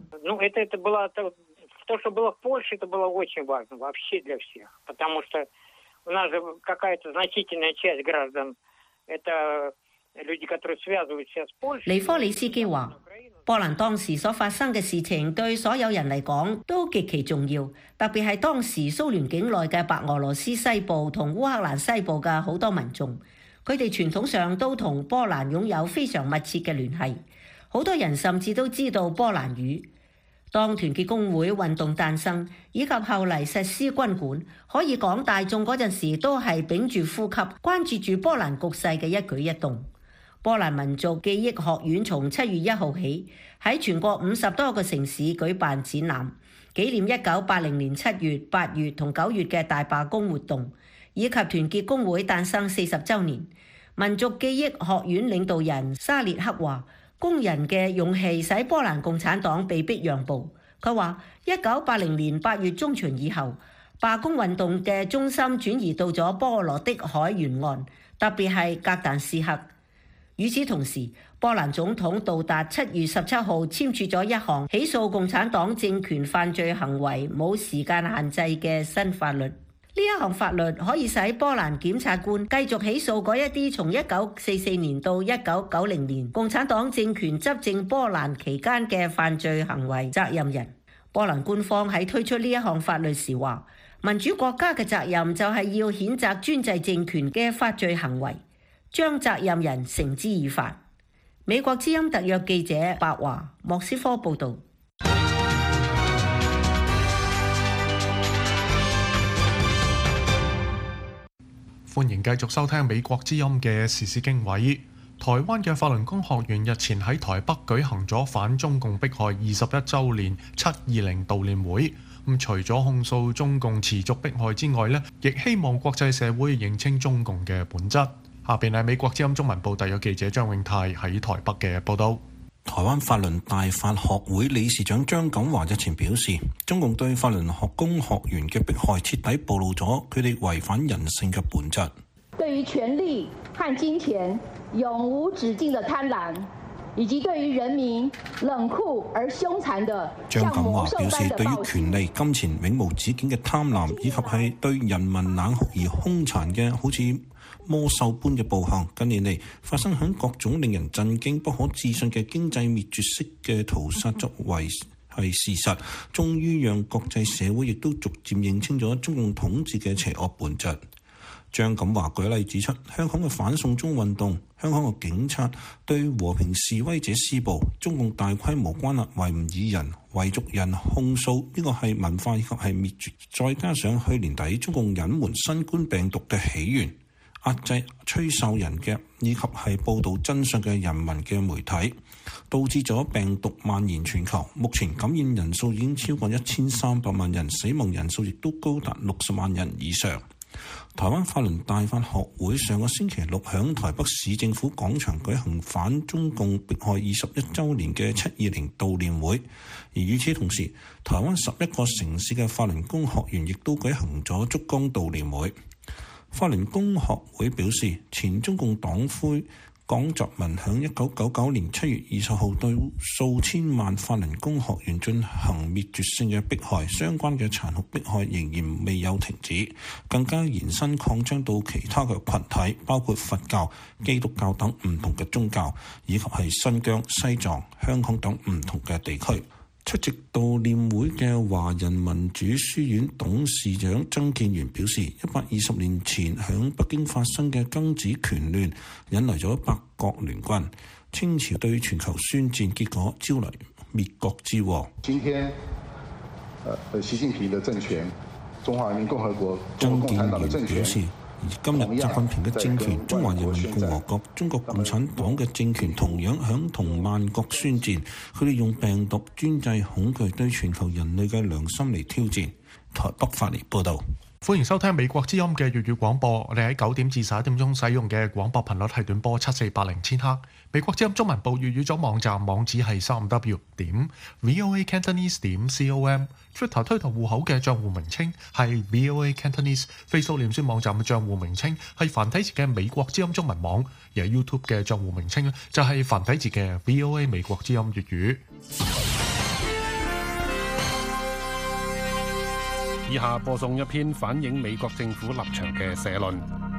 То, что было в Польше, это было очень важно вообще для всех, потому что у нас же какая-то значительная часть граждан, это люди, которые связываются с Польшей. 尼科里斯基話，波蘭當時所發生嘅事情對所有人嚟講都極其重要，特別係當時蘇聯境內嘅白俄羅斯西部同烏克蘭西部嘅好多民眾，佢哋傳統上都同波蘭擁有非常密切嘅聯繫，好多人甚至都知道波蘭語。當團結工會運動誕生，以及後嚟實施軍管，可以講大眾嗰陣時都係屏住呼吸，關注住波蘭局勢嘅一舉一動。波蘭民族記憶學院從七月一號起喺全國五十多個城市舉辦展覽，紀念一九八零年七月、八月同九月嘅大罷工活動，以及團結工會誕生四十週年。民族記憶學院領導人沙列克話，工人嘅勇氣使波蘭共產黨被迫讓步。佢話：一九八零年八月中旬以後，罷工運動嘅中心轉移到咗波羅的海沿岸，特別係格但斯克。與此同時，波蘭總統杜達七月十七號簽署咗一項起訴共產黨政權犯罪行為冇時間限制嘅新法律。呢一項法律可以使波蘭檢察官繼續起訴嗰一啲從一九四四年到一九九零年共產黨政權執政波蘭期間嘅犯罪行為責任人。波蘭官方喺推出呢一項法律時話，民主國家嘅責任就係要譴責專制政權嘅犯罪行為，將責任人繩之以法。美國之音特約記者白華莫斯科報導。 歡迎繼續收聽美國之音嘅時事經緯。台灣嘅法輪功學員日前喺台北舉行咗反中共迫害二十一週年七二零悼念會。咁除咗控訴中共持續迫害之外呢，亦希望國際社會認清中共嘅本質。下邊係美國之音中文部特約記者張永泰喺台北嘅報導。 台灣法輪大法學會理事長張錦華日前表示，中共對法輪學功學員嘅迫害徹底暴露咗佢哋違反人性嘅本質。 對於權力和金錢永無止境的貪婪，以及對於人民冷酷而兇殘的張錦華表示，對於權力、金錢永無止境嘅貪婪，以及係對人民冷酷而兇殘嘅好似魔獸般嘅暴行，近年嚟發生響各種令人震驚、不可置信嘅經濟滅絕式嘅屠殺作為係事實，終於讓國際社會亦都逐漸認清咗中共統治嘅邪惡本質。張錦華舉例指出，香港嘅反送中運動，香港嘅警察對和平示威者施暴，中共大規模關押維吾爾人、維族人，控訴呢個係文化以及係滅絕，再加上去年底中共隱瞞新冠病毒嘅起源，壓制吹哨人嘅以及係報導真相嘅人民嘅媒體，導致咗病毒蔓延全球。目前感染人數已經超過一千三百萬人，死亡人數亦都高達六十萬人以上。台灣法輪大法學會上個星期六響台北市政府廣場舉行反中共迫害二十一週年嘅七二零悼念會，而與此同時，台灣十一個城市嘅法輪功學員亦都舉行咗燭光悼念會。法輪功學會表示，前中共黨魁江澤民響一九九九年七月二十號對數千萬法輪功學員進行滅絕性嘅迫害，相關嘅殘酷迫害仍然未有停止，更加延伸擴張到其他嘅群體，包括佛教、基督教等唔同嘅宗教，以及係新疆、西藏、香港等唔同嘅地區。出席悼念會嘅華人民主書院董事長曾建元表示，一百二十年前響北京發生嘅庚子拳亂引嚟咗八國聯軍，清朝對全球宣戰，結果招嚟滅國之禍。 今天，呃，習近平的政權，中華人民共和國曾建元表示，今日習近平嘅政權，中華人民共和國中國共產黨嘅政權同樣響同萬國宣戰，佢哋用病毒、專制、恐懼對全球人類嘅良心嚟挑戰。台北發嚟報導。 歡迎收聽美國之音嘅粵語廣播。我哋喺九點至十一點鐘使用嘅廣播頻率係短波七四八零千赫。美國之音中文部粵語組網站網址係三 w 點 voa cantonese 點 com。Twitter 推特戶口嘅帳戶名稱係 voa cantonese。Facebook 臉書網站嘅帳戶名稱係繁體字嘅美國之音中文網。而 YouTube 嘅帳戶名稱就係繁體字嘅 voa 美國之音粵語。 以下播送一篇反映美國政府立場嘅社論。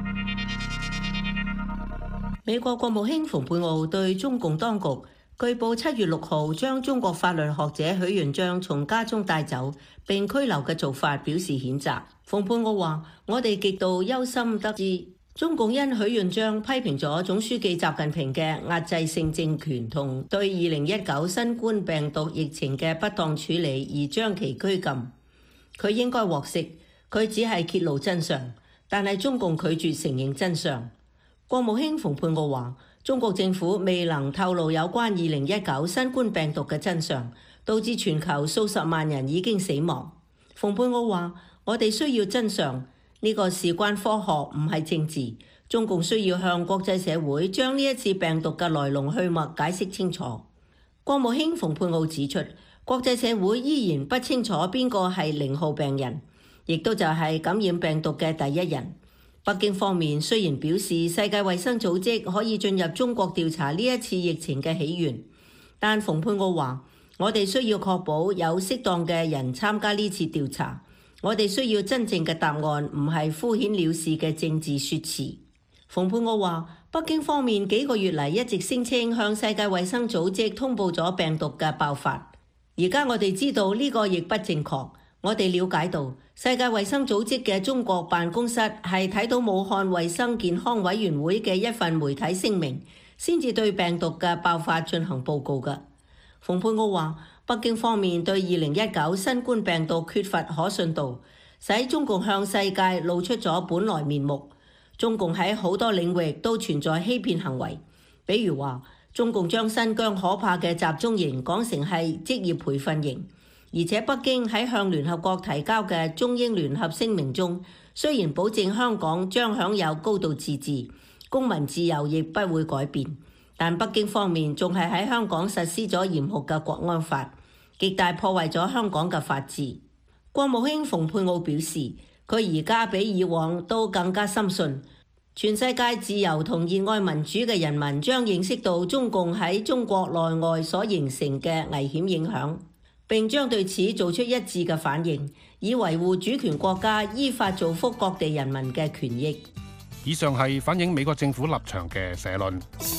美國國務卿蓬佩奧對中共當局據報七月六號將中國法律學者許願章從家中帶走並拘留嘅做法表示譴責。蓬佩奧話：我哋極度憂心得知，中共因許願章批評咗總書記習近平嘅壓制性政權同對二零一九新冠病毒疫情嘅不當處理而將其拘禁。佢應該獲釋，佢只係揭露真相，但係中共拒絕承認真相。國務卿蓬佩奧話：中國政府未能透露有關二零一九新冠病毒嘅真相，導致全球數十萬人已經死亡。蓬佩奧話：我哋需要真相，呢個事關科學，唔係政治。中共需要向國際社會將呢一次病毒嘅來龍去脈解釋清楚。國務卿蓬佩奧指出，國際社會依然不清楚邊個係零號病人，亦都就係感染病毒嘅第一人。北京方面雖然表示世界衛生組織可以進入中國調查呢一次疫情嘅起源，但蓬佩奧話：我哋需要確保有適當嘅人參加呢次調查，我哋需要真正嘅答案，唔係敷衍了事嘅政治説辭。蓬佩奧話：北京方面幾個月嚟一直聲稱向世界衛生組織通報咗病毒嘅爆發。而家我哋知道呢個亦不正確，我哋了解到世界衛生組織嘅中國辦公室係睇到武漢衛生健康委員會嘅一份媒體聲明，先至對病毒嘅爆發進行報告嘅。蓬佩奧話：北京方面對二零一九新冠病毒缺乏可信度，使中共向世界露出咗本來面目。中共喺好多領域都存在欺騙行為，比如話，中共將新疆可怕嘅集中營講成係職業培訓營，而且北京喺向聯合國提交嘅中英聯合聲明中，雖然保證香港將享有高度自治，公民自由亦不會改變，但北京方面仲係喺香港實施咗嚴酷嘅國安法，極大破壞咗香港嘅法治。國務卿蓬佩奧表示，佢而家比以往都更加深信，全世界自由同熱愛民主嘅人民將認識到中共喺中國內外所形成嘅危險影響，並將對此做出一致嘅反應，以維護主權國家依法造福各地人民嘅權益。 以上係反映美國政府立場嘅社論。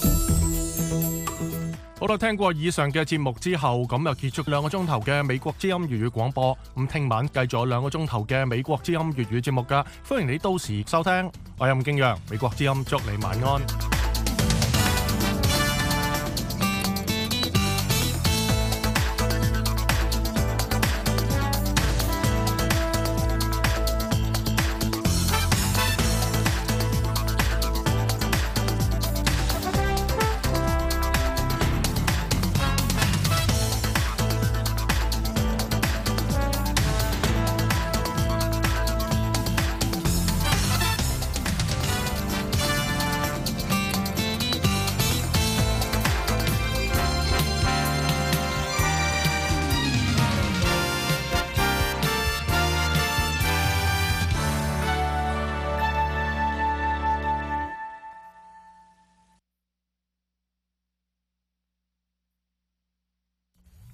好啦，聽過以上嘅節目之後，咁又結束兩個鐘頭嘅美國之音粵語廣播。咁聽晚繼續有兩個鐘頭嘅美國之音粵語節目㗎，歡迎你到時收聽。我係任敬陽，美國之音祝你晚安。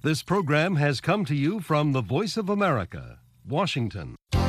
This program has come to you from the Voice of America, Washington.